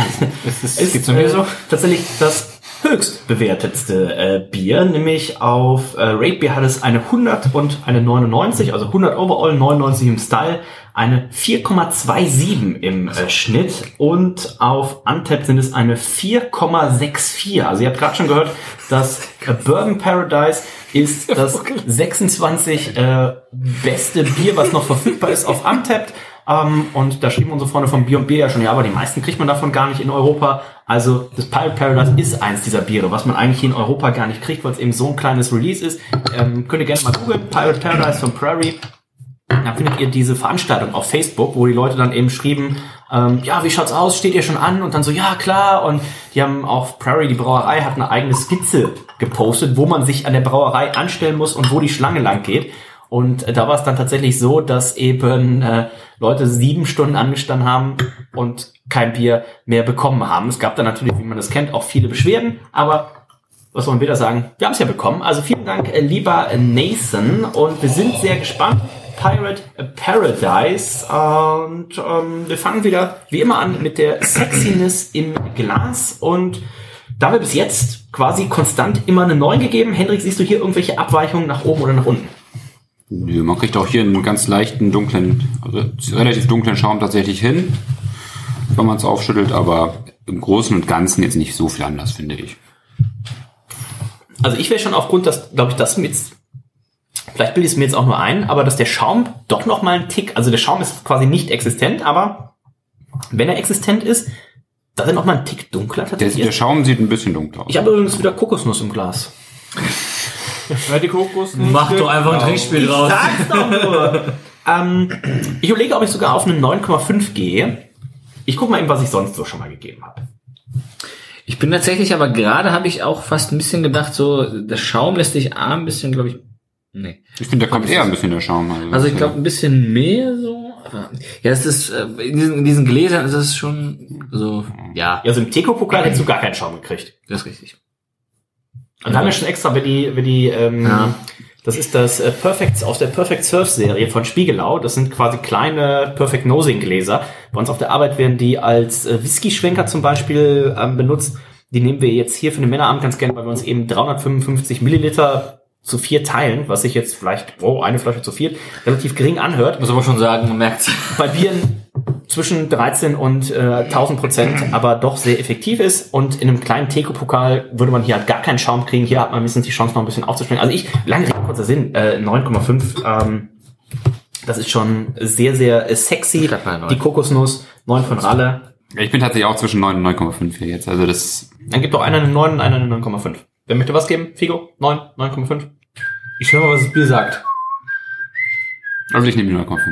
Es geht zu mir so tatsächlich das höchst bewertetste Bier, nämlich auf Ratebeer hat es eine 100 und eine 99, also 100 Overall, 99 im Style, eine 4,27 im Schnitt und auf Untappd sind es eine 4,64. Also ihr habt gerade schon gehört, das Bourbon Paradise ist das 26 beste Bier, was noch verfügbar ist auf Untappd. Und da schrieben unsere Freunde von Bier und Bier ja schon, ja, aber die meisten kriegt man davon gar nicht in Europa. Also das Pirate Paradise ist eins dieser Biere, was man eigentlich hier in Europa gar nicht kriegt, weil es eben so ein kleines Release ist. Könnt ihr gerne mal googeln, Pirate Paradise von Prairie. Da findet ihr diese Veranstaltung auf Facebook, wo die Leute dann eben schrieben, ja, wie schaut's aus, steht ihr schon an? Und dann so, ja, klar. Und die haben auch Prairie, die Brauerei, hat eine eigene Skizze gepostet, wo man sich an der Brauerei anstellen muss und wo die Schlange lang geht. Und da war es dann tatsächlich so, dass eben Leute 7 Stunden angestanden haben und kein Bier mehr bekommen haben. Es gab dann natürlich, wie man das kennt, auch viele Beschwerden, aber was soll man wieder sagen? Wir haben es ja bekommen. Also vielen Dank, lieber Nathan, und wir sind sehr gespannt. Pirate Paradise, und wir fangen wieder wie immer an mit der Sexiness im Glas, und da haben wir bis jetzt quasi konstant immer eine 9 gegeben. Hendrik, siehst du hier irgendwelche Abweichungen nach oben oder nach unten? Nö, man kriegt auch hier einen ganz leichten, relativ dunklen Schaum tatsächlich hin, wenn man es aufschüttelt, aber im Großen und Ganzen jetzt nicht so viel anders, finde ich. Also ich wäre schon aufgrund, dass, glaube ich, das mit, vielleicht bilde ich es mir jetzt auch nur ein, aber dass der Schaum doch noch mal einen Tick, also der Schaum ist quasi nicht existent, aber wenn er existent ist, dass er noch mal einen Tick dunkler tatsächlich. Der Schaum sieht ein bisschen dunkler aus. Ich habe übrigens wieder Kokosnuss im Glas. Die Kokosnuss. Mach doch einfach ein Trinkspiel draus. Sag's doch nur. Ich überlege, ob ich sogar auf eine 9,5 gehe. Ich gucke mal eben, was ich sonst so schon mal gegeben habe. Ich bin tatsächlich, aber gerade habe ich auch fast ein bisschen gedacht, so, der Schaum lässt dich ein bisschen, glaube ich, nee. Ich finde, da kommt eher ein bisschen der Schaum. Also ich glaube, ein bisschen mehr so. Aber, ja, es ist, in diesen Gläsern ist es schon so, ja. Ja, so im Teco-Pokal hättest du gar keinen Schaum gekriegt. Das ist richtig. Und da haben wir schon extra, das ist das Perfect, aus der Perfect Surf Serie von Spiegelau. Das sind quasi kleine Perfect Nosing Gläser. Bei uns auf der Arbeit werden die als Whisky-Schwenker zum Beispiel benutzt. Die nehmen wir jetzt hier für den Männerabend ganz gerne, weil wir uns eben 355 Milliliter zu 4 teilen, was sich jetzt vielleicht, eine Flasche zu 4, relativ gering anhört. Muss aber schon sagen, man merkt's. Bei Bieren zwischen 13 und 1000%, aber doch sehr effektiv ist. Und in einem kleinen Teco-Pokal würde man hier halt gar keinen Schaum kriegen. Hier hat man mindestens die Chance, noch ein bisschen aufzuspringen. Also lange Rede, kurzer Sinn, 9,5. Das ist schon sehr, sehr sexy. Die Kokosnuss, 9 von Ralle. Ich bin tatsächlich auch zwischen 9 und 9,5 hier jetzt. Also das. Dann gibt doch einer eine 9 und einer eine 9,5. Wer möchte was geben? Figo? 9, 9,5? Ich höre mal, was das Bier sagt. Also ich nehme die 9,5.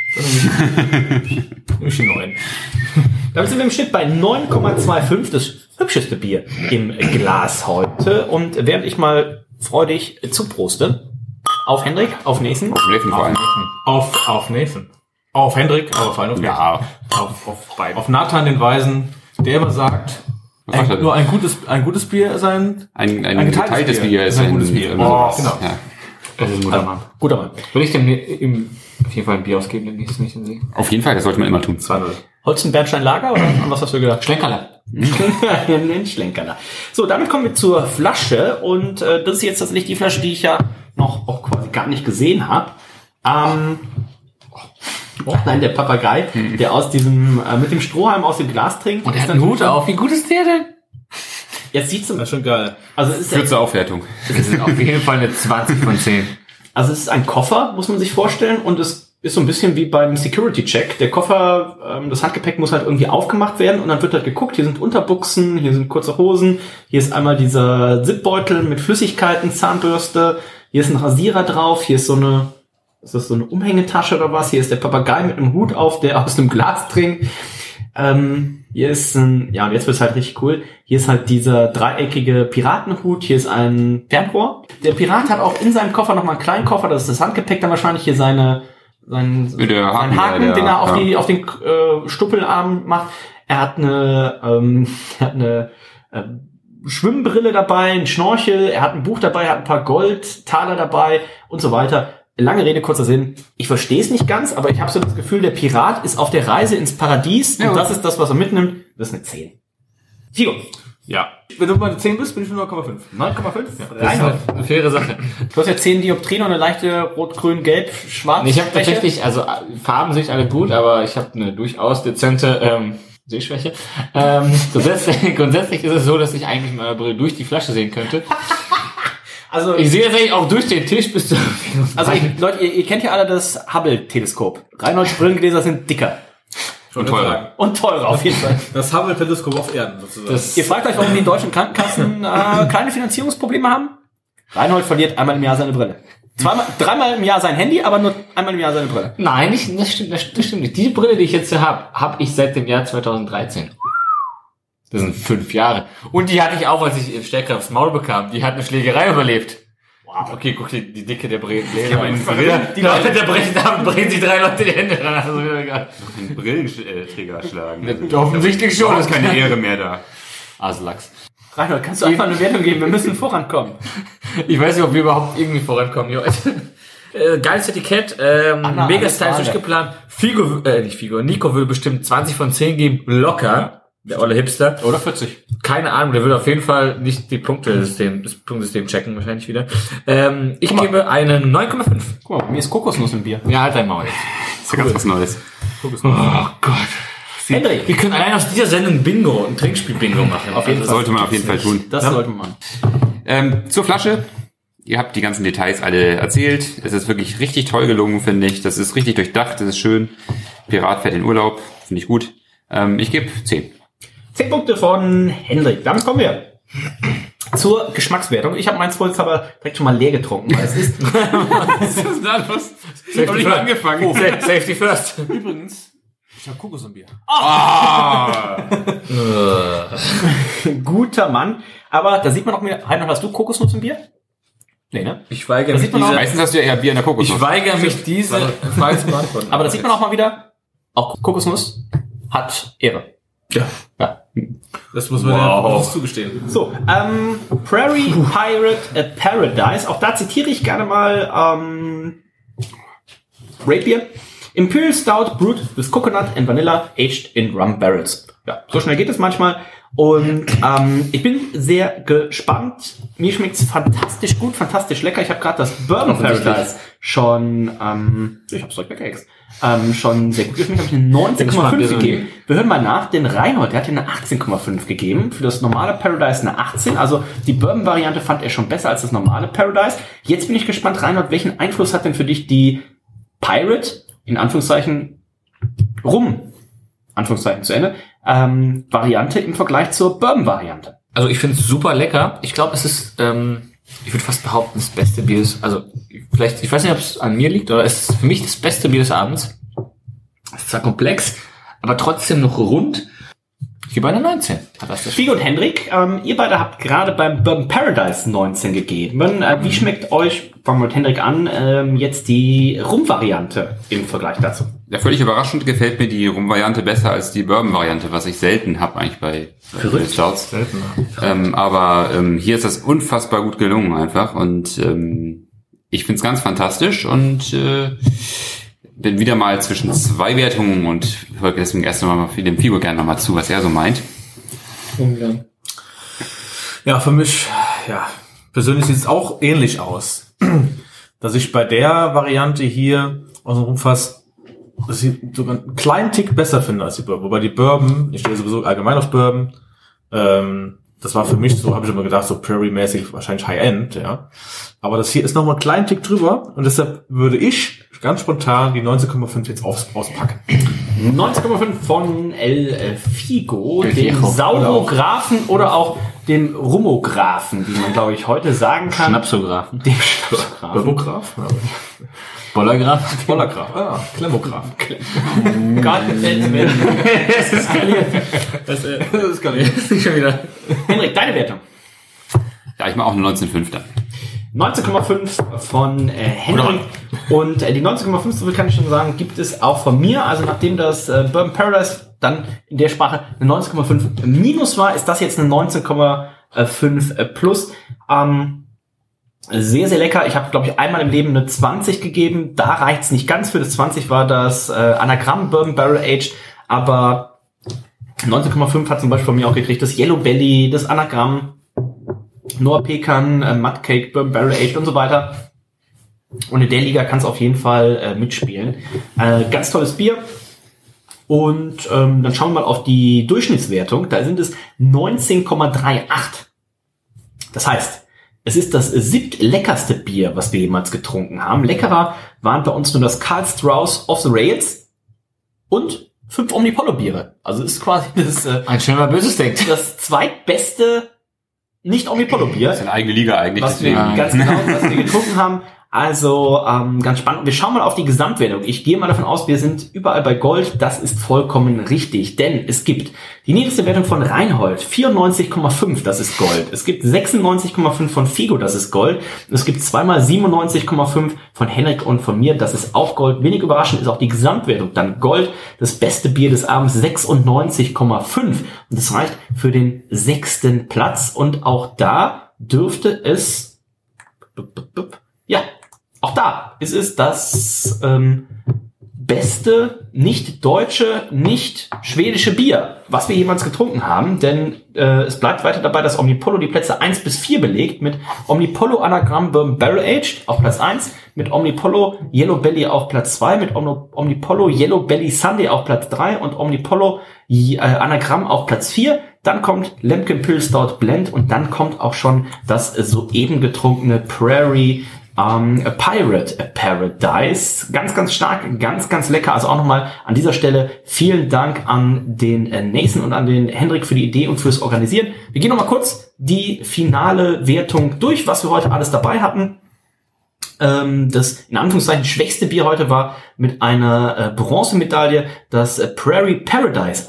Nämlich die 9. Damit sind wir im Schnitt bei 9,25, das hübscheste Bier im Glas heute. Und während ich mal freudig zuproste, auf Hendrik, auf Nathan. Auf Nathan vor allem. Auf Nathan. Auf Hendrik, aber vor allem auf Nathan. Ja. Auf beiden. Auf Nathan den Weisen, der immer sagt, nur ein gutes Bier ist ein geteiltes Bier ist ein gutes Bier. Genau. Ja. Das ist ein guter Mann. Guter Mann. Würde ich dem ihm auf jeden Fall ein Bier ausgeben, wenn ich es nicht sehe? Auf jeden Fall, das sollte man immer tun. 2-0. Holsten Bernstein Lager oder an was hast du gedacht? Schlenkerler. Schlenkerler. So, damit kommen wir zur Flasche, und das ist jetzt tatsächlich die Flasche, die ich ja noch auch quasi gar nicht gesehen habe. Nein, der Papagei, der aus diesem, mit dem Strohhalm aus dem Glas trinkt. Und er hat einen Hut auf. Wie gut ist der denn? Jetzt sieht's Das ist schon geil. also es ist Führt zur Aufwertung. Das ist auf jeden Fall eine 20 von 10. Also es ist ein Koffer, muss man sich vorstellen, und es ist so ein bisschen wie beim Security-Check. Der Koffer, das Handgepäck muss halt irgendwie aufgemacht werden und dann wird halt geguckt, hier sind Unterbuchsen, hier sind kurze Hosen, hier ist einmal dieser Zipbeutel mit Flüssigkeiten, Zahnbürste, hier ist ein Rasierer drauf, hier ist so eine, ist das so eine Umhängetasche oder was? Hier ist der Papagei mit einem Hut auf, der aus einem Glas trinkt. Hier ist ein, ja, und jetzt wird's halt richtig cool. Hier ist halt dieser dreieckige Piratenhut. Hier ist ein Fernrohr. Der Pirat hat auch in seinem Koffer nochmal einen kleinen Koffer. Das ist das Handgepäck dann wahrscheinlich. Hier sein Haken, den er auf den Stuppelarm macht. Er hat eine Schwimmbrille dabei, ein Schnorchel. Er hat ein Buch dabei, er hat ein paar Goldtaler dabei und so weiter. Lange Rede, kurzer Sinn. Ich verstehe es nicht ganz, aber ich habe so das Gefühl, der Pirat ist auf der Reise ins Paradies und das ist das, was er mitnimmt. Das ist eine 10. Figo. Ja. Wenn du bei der 10 bist, bin ich schon 9,5. 9,5? Das ist eine faire Sache. Du hast ja 10 Dioptrien und eine leichte rot-grün-gelb-schwarz. Ich habe tatsächlich, also Farben sehe ich alle gut, aber ich habe eine durchaus dezente Sehschwäche. Grundsätzlich ist es so, dass ich eigentlich meine Brille durch die Flasche sehen könnte. Also ich sehe tatsächlich auch durch den Tisch bis zur Also Leute, ihr kennt ja alle das Hubble-Teleskop. Reinholds Brillengläser sind dicker. Und teurer. Und teurer auf jeden Fall. Das Hubble-Teleskop auf Erden sozusagen. Ihr fragt euch, warum die deutschen Krankenkassen kleine Finanzierungsprobleme haben? Reinhold verliert einmal im Jahr seine Brille. Dreimal im Jahr sein Handy, aber nur einmal im Jahr seine Brille. Nein, das stimmt nicht. Die Brille, die ich jetzt hier habe ich seit dem Jahr 2013. Das sind 5 Jahre. Und die hatte ich auch, als ich stärker aufs Maul bekam. Die hat eine Schlägerei überlebt. Wow. Okay, guck dir die Dicke der Brille. Die Leute, der brechen sich 3 Leute die Hände ran. Also egal. Den Brillenträger schlagen. Offensichtlich schon. ist keine Ehre mehr da. Aslachs. Reinhold, kannst du einfach eine Wertung geben? Wir müssen vorankommen. Ich weiß nicht, ob wir überhaupt irgendwie vorankommen. Geiles Etikett, mega stylisch geplant. Nico will bestimmt 20 von 10 geben. Locker. Der olle Hipster. Oder 40. Keine Ahnung, der will auf jeden Fall nicht das Punktesystem checken, wahrscheinlich wieder. Ich gebe einen 9,5. Guck mal, mir ist Kokosnuss im Bier. Ja, halt dein Maul jetzt. Das ist ja ganz was Neues. Oh Gott. Hendrik, Wir können allein aus dieser Sendung ein Trinkspiel-Bingo machen. Auf jeden Fall. Sollte man auf jeden Fall tun. das sollte man. Zur Flasche. Ihr habt die ganzen Details alle erzählt. Es ist wirklich richtig toll gelungen, finde ich. Das ist richtig durchdacht, das ist schön. Pirat fährt in Urlaub, finde ich gut. Ich gebe 10. 10 Punkte von Hendrik. Damit kommen wir zur Geschmackswertung. Ich habe meins vollzauber direkt schon mal leer getrunken. Weil es ist Was ist da los? Ich habe nicht mal angefangen. Safety first. Übrigens, ich habe Kokos im Bier. guter Mann. Aber da sieht man auch wieder, Reinhold, hast du Kokosnuss im Bier? Nee, ne? Ich weigere mich Meistens hast du ja eher Bier in der Kokosnuss. Ich weigere mich diese Frage zu beantworten. Aber da sieht man auch mal wieder, auch Kokosnuss hat Ehre. Ja. Das muss man ja zugestehen. So, Prairie Pirate Paradise. Auch da zitiere ich gerne mal Rapier. Imperial Stout brewed with coconut and vanilla aged in rum barrels. Ja, so schnell geht es manchmal. Und ich bin sehr gespannt. Mir schmeckt's fantastisch gut, fantastisch lecker. Ich habe gerade das Bourbon Paradise schon, ich hab's direkt weggehext, schon sehr gut geschmeckt. Habe ich eine 19,5 gegeben. Wir hören mal nach, den Reinhold, der hat hier eine 18,5 gegeben. Für das normale Paradise eine 18. Also die Bourbon-Variante fand er schon besser als das normale Paradise. Jetzt bin ich gespannt, Reinhold, welchen Einfluss hat denn für dich die Pirate, in Anführungszeichen, Anführungszeichen zu Ende, Variante im Vergleich zur Bourbon-Variante? Also ich finde es super lecker. Ich glaube, es ist, ich würde fast behaupten, das beste Bier ist, also vielleicht, ich weiß nicht, ob es an mir liegt, oder es ist für mich das beste Bier des Abends. Es ist zwar komplex, aber trotzdem noch rund. Ich gebe eine 19. Figo und Hendrik, ihr beide habt gerade beim Bourbon Paradise 19 gegeben. Wie schmeckt euch, fangen wir mit Hendrik an, jetzt die Rum-Variante im Vergleich dazu? Ja, völlig überraschend gefällt mir die Rum-Variante besser als die Bourbon-Variante, was ich selten habe eigentlich bei Stouts. Aber hier ist das unfassbar gut gelungen einfach und ich find's ganz fantastisch und bin wieder mal zwischen 2 Wertungen und höre deswegen erst einmal dem Figo gerne nochmal zu, was er so meint. Ja, für mich, ja, persönlich sieht es auch ähnlich aus. Dass ich bei der Variante hier aus dem Rumfass dass ich sogar einen kleinen Tick besser finde als die Bourbon. Wobei die Bourbon, ich stehe sowieso allgemein auf Bourbon, das war für mich so, habe ich immer gedacht, so Prairie-mäßig wahrscheinlich High-End, ja. Aber das hier ist nochmal einen kleinen Tick drüber und deshalb würde ich ganz spontan die 19,5 jetzt auspacken. 19,5 von El Figo, dem Saurographen oder auch dem Rumographen, wie man, glaube ich, heute sagen kann. Schnapsographen. Dem Schnapsographen. Bourbograph? Bollergraph. Bollergraph. Klemmograph. Gott, das ist skaliert. Das ist skaliert. Das ist schon wieder. Henrik, deine Wertung? Ja, ich mache auch eine 19,5 dann. 19,5 von Henrik. Und die 19,5, so viel kann ich schon sagen, gibt es auch von mir. Also nachdem das Bourbon Paradise dann in der Sprache eine 19,5 minus war, ist das jetzt eine 19,5 plus. Sehr, sehr lecker. Ich habe, glaube ich, einmal im Leben eine 20 gegeben. Da reicht's nicht ganz für. Das 20 war das Anagramm Bourbon Barrel Aged. Aber 19,5 hat zum Beispiel von mir auch gekriegt das Yellow Belly, das Anagramm, Noah Pecan, Mud Cake, Bourbon Barrel Aged und so weiter. Und in der Liga kann es auf jeden Fall mitspielen. Ganz tolles Bier. Und dann schauen wir mal auf die Durchschnittswertung. Da sind es 19,38. Das heißt, es ist das siebtleckerste Bier, was wir jemals getrunken haben. Leckerer waren bei uns nur das Karl Strauss Off the Rails und 5 Omnipollo-Biere. Also ist quasi das ein schöner böses Ding. Das zweitbeste Nicht-Omnipollo-Bier. Das ist eine eigene Liga eigentlich. Was wir ganz genau, was wir getrunken haben. Also ganz spannend. Wir schauen mal auf die Gesamtwertung. Ich gehe mal davon aus, wir sind überall bei Gold. Das ist vollkommen richtig, denn es gibt die niedrigste Wertung von Reinhold, 94,5, das ist Gold. Es gibt 96,5 von Figo, das ist Gold. Es gibt zweimal 97,5 von Henrik und von mir, das ist auch Gold. Wenig überraschend ist auch die Gesamtwertung dann Gold. Das beste Bier des Abends 96,5 und das reicht für den 6. Platz. Und auch da dürfte es auch da ist es das beste nicht deutsche, nicht schwedische Bier, was wir jemals getrunken haben, denn es bleibt weiter dabei, dass Omnipollo die Plätze 1 bis 4 belegt, mit Omnipollo Anagramm Bourbon Barrel Aged auf Platz 1, mit Omnipollo Yellow Belly auf Platz 2, mit Omnipollo Yellow Belly Sunday auf Platz 3 und Omnipollo Anagramm auf Platz 4. Dann kommt Lemken Pale Stout Blend und dann kommt auch schon das soeben getrunkene Prairie Pirate Paradise. Ganz, ganz stark, ganz, ganz lecker. Also auch nochmal an dieser Stelle vielen Dank an den Nathan und an den Hendrik für die Idee und fürs Organisieren. Wir gehen nochmal kurz die finale Wertung durch, was wir heute alles dabei hatten. Das in Anführungszeichen schwächste Bier heute war mit einer Bronzemedaille das Prairie Paradise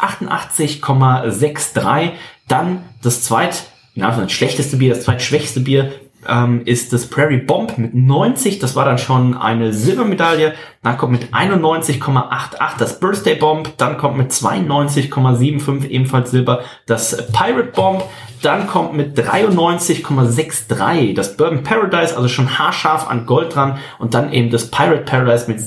88,63. Dann das schlechteste Bier, das zweitschwächste Bier ist das Prairie Bomb mit 90. Das war dann schon eine Silbermedaille. Dann kommt mit 91,88 das Birthday Bomb. Dann kommt mit 92,75 ebenfalls Silber das Pirate Bomb. Dann kommt mit 93,63 das Bourbon Paradise, also schon haarscharf an Gold dran. Und dann eben das Pirate Paradise mit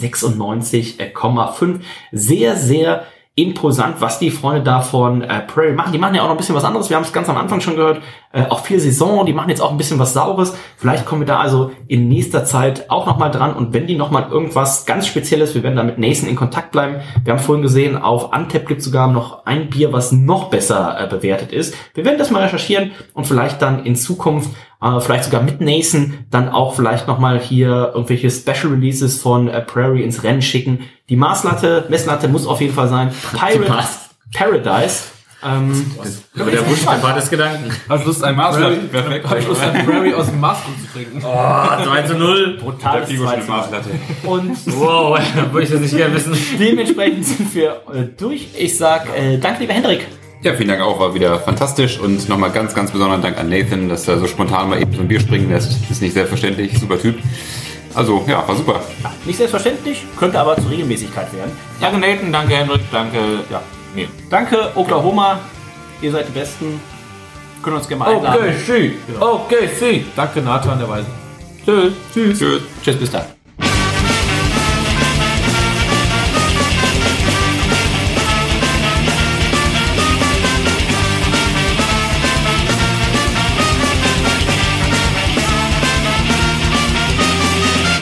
96,5. Sehr, sehr imposant, was die Freunde da von Prairie machen. Die machen ja auch noch ein bisschen was anderes. Wir haben es ganz am Anfang schon gehört. Auch viel Saison. Die machen jetzt auch ein bisschen was Saures. Vielleicht kommen wir da also in nächster Zeit auch nochmal dran. Und wenn die nochmal irgendwas ganz Spezielles, wir werden da mit Nathan in Kontakt bleiben. Wir haben vorhin gesehen, auf Antep gibt es sogar noch ein Bier, was noch besser bewertet ist. Wir werden das mal recherchieren und vielleicht dann in Zukunft vielleicht sogar mit Nathan dann auch vielleicht nochmal hier irgendwelche Special Releases von Prairie ins Rennen schicken. Die Messlatte muss auf jeden Fall sein. Pirate Paradise. Aber der Wunsch der Part des Gedanken. Hast du Lust, ein Prairie aus dem Maß zu trinken? Oh, 3:0. Brutales 2:2. Und wow, würde ich das nicht gerne wissen. Dementsprechend sind wir durch. Ich sag danke, lieber Hendrik. Ja, vielen Dank auch, war wieder fantastisch und nochmal ganz, ganz besonderen Dank an Nathan, dass er so spontan mal eben so ein Bier springen lässt. Ist nicht selbstverständlich, super Typ. Also, ja, war super. Ja, nicht selbstverständlich, könnte aber zur Regelmäßigkeit werden. Danke Nathan, danke Hendrik, danke, mir. Danke Oklahoma, ihr seid die Besten. Können uns gerne mal einladen. Okay, sie. Danke Nathan, der Weise. Tschüss. Tschüss, bis dann.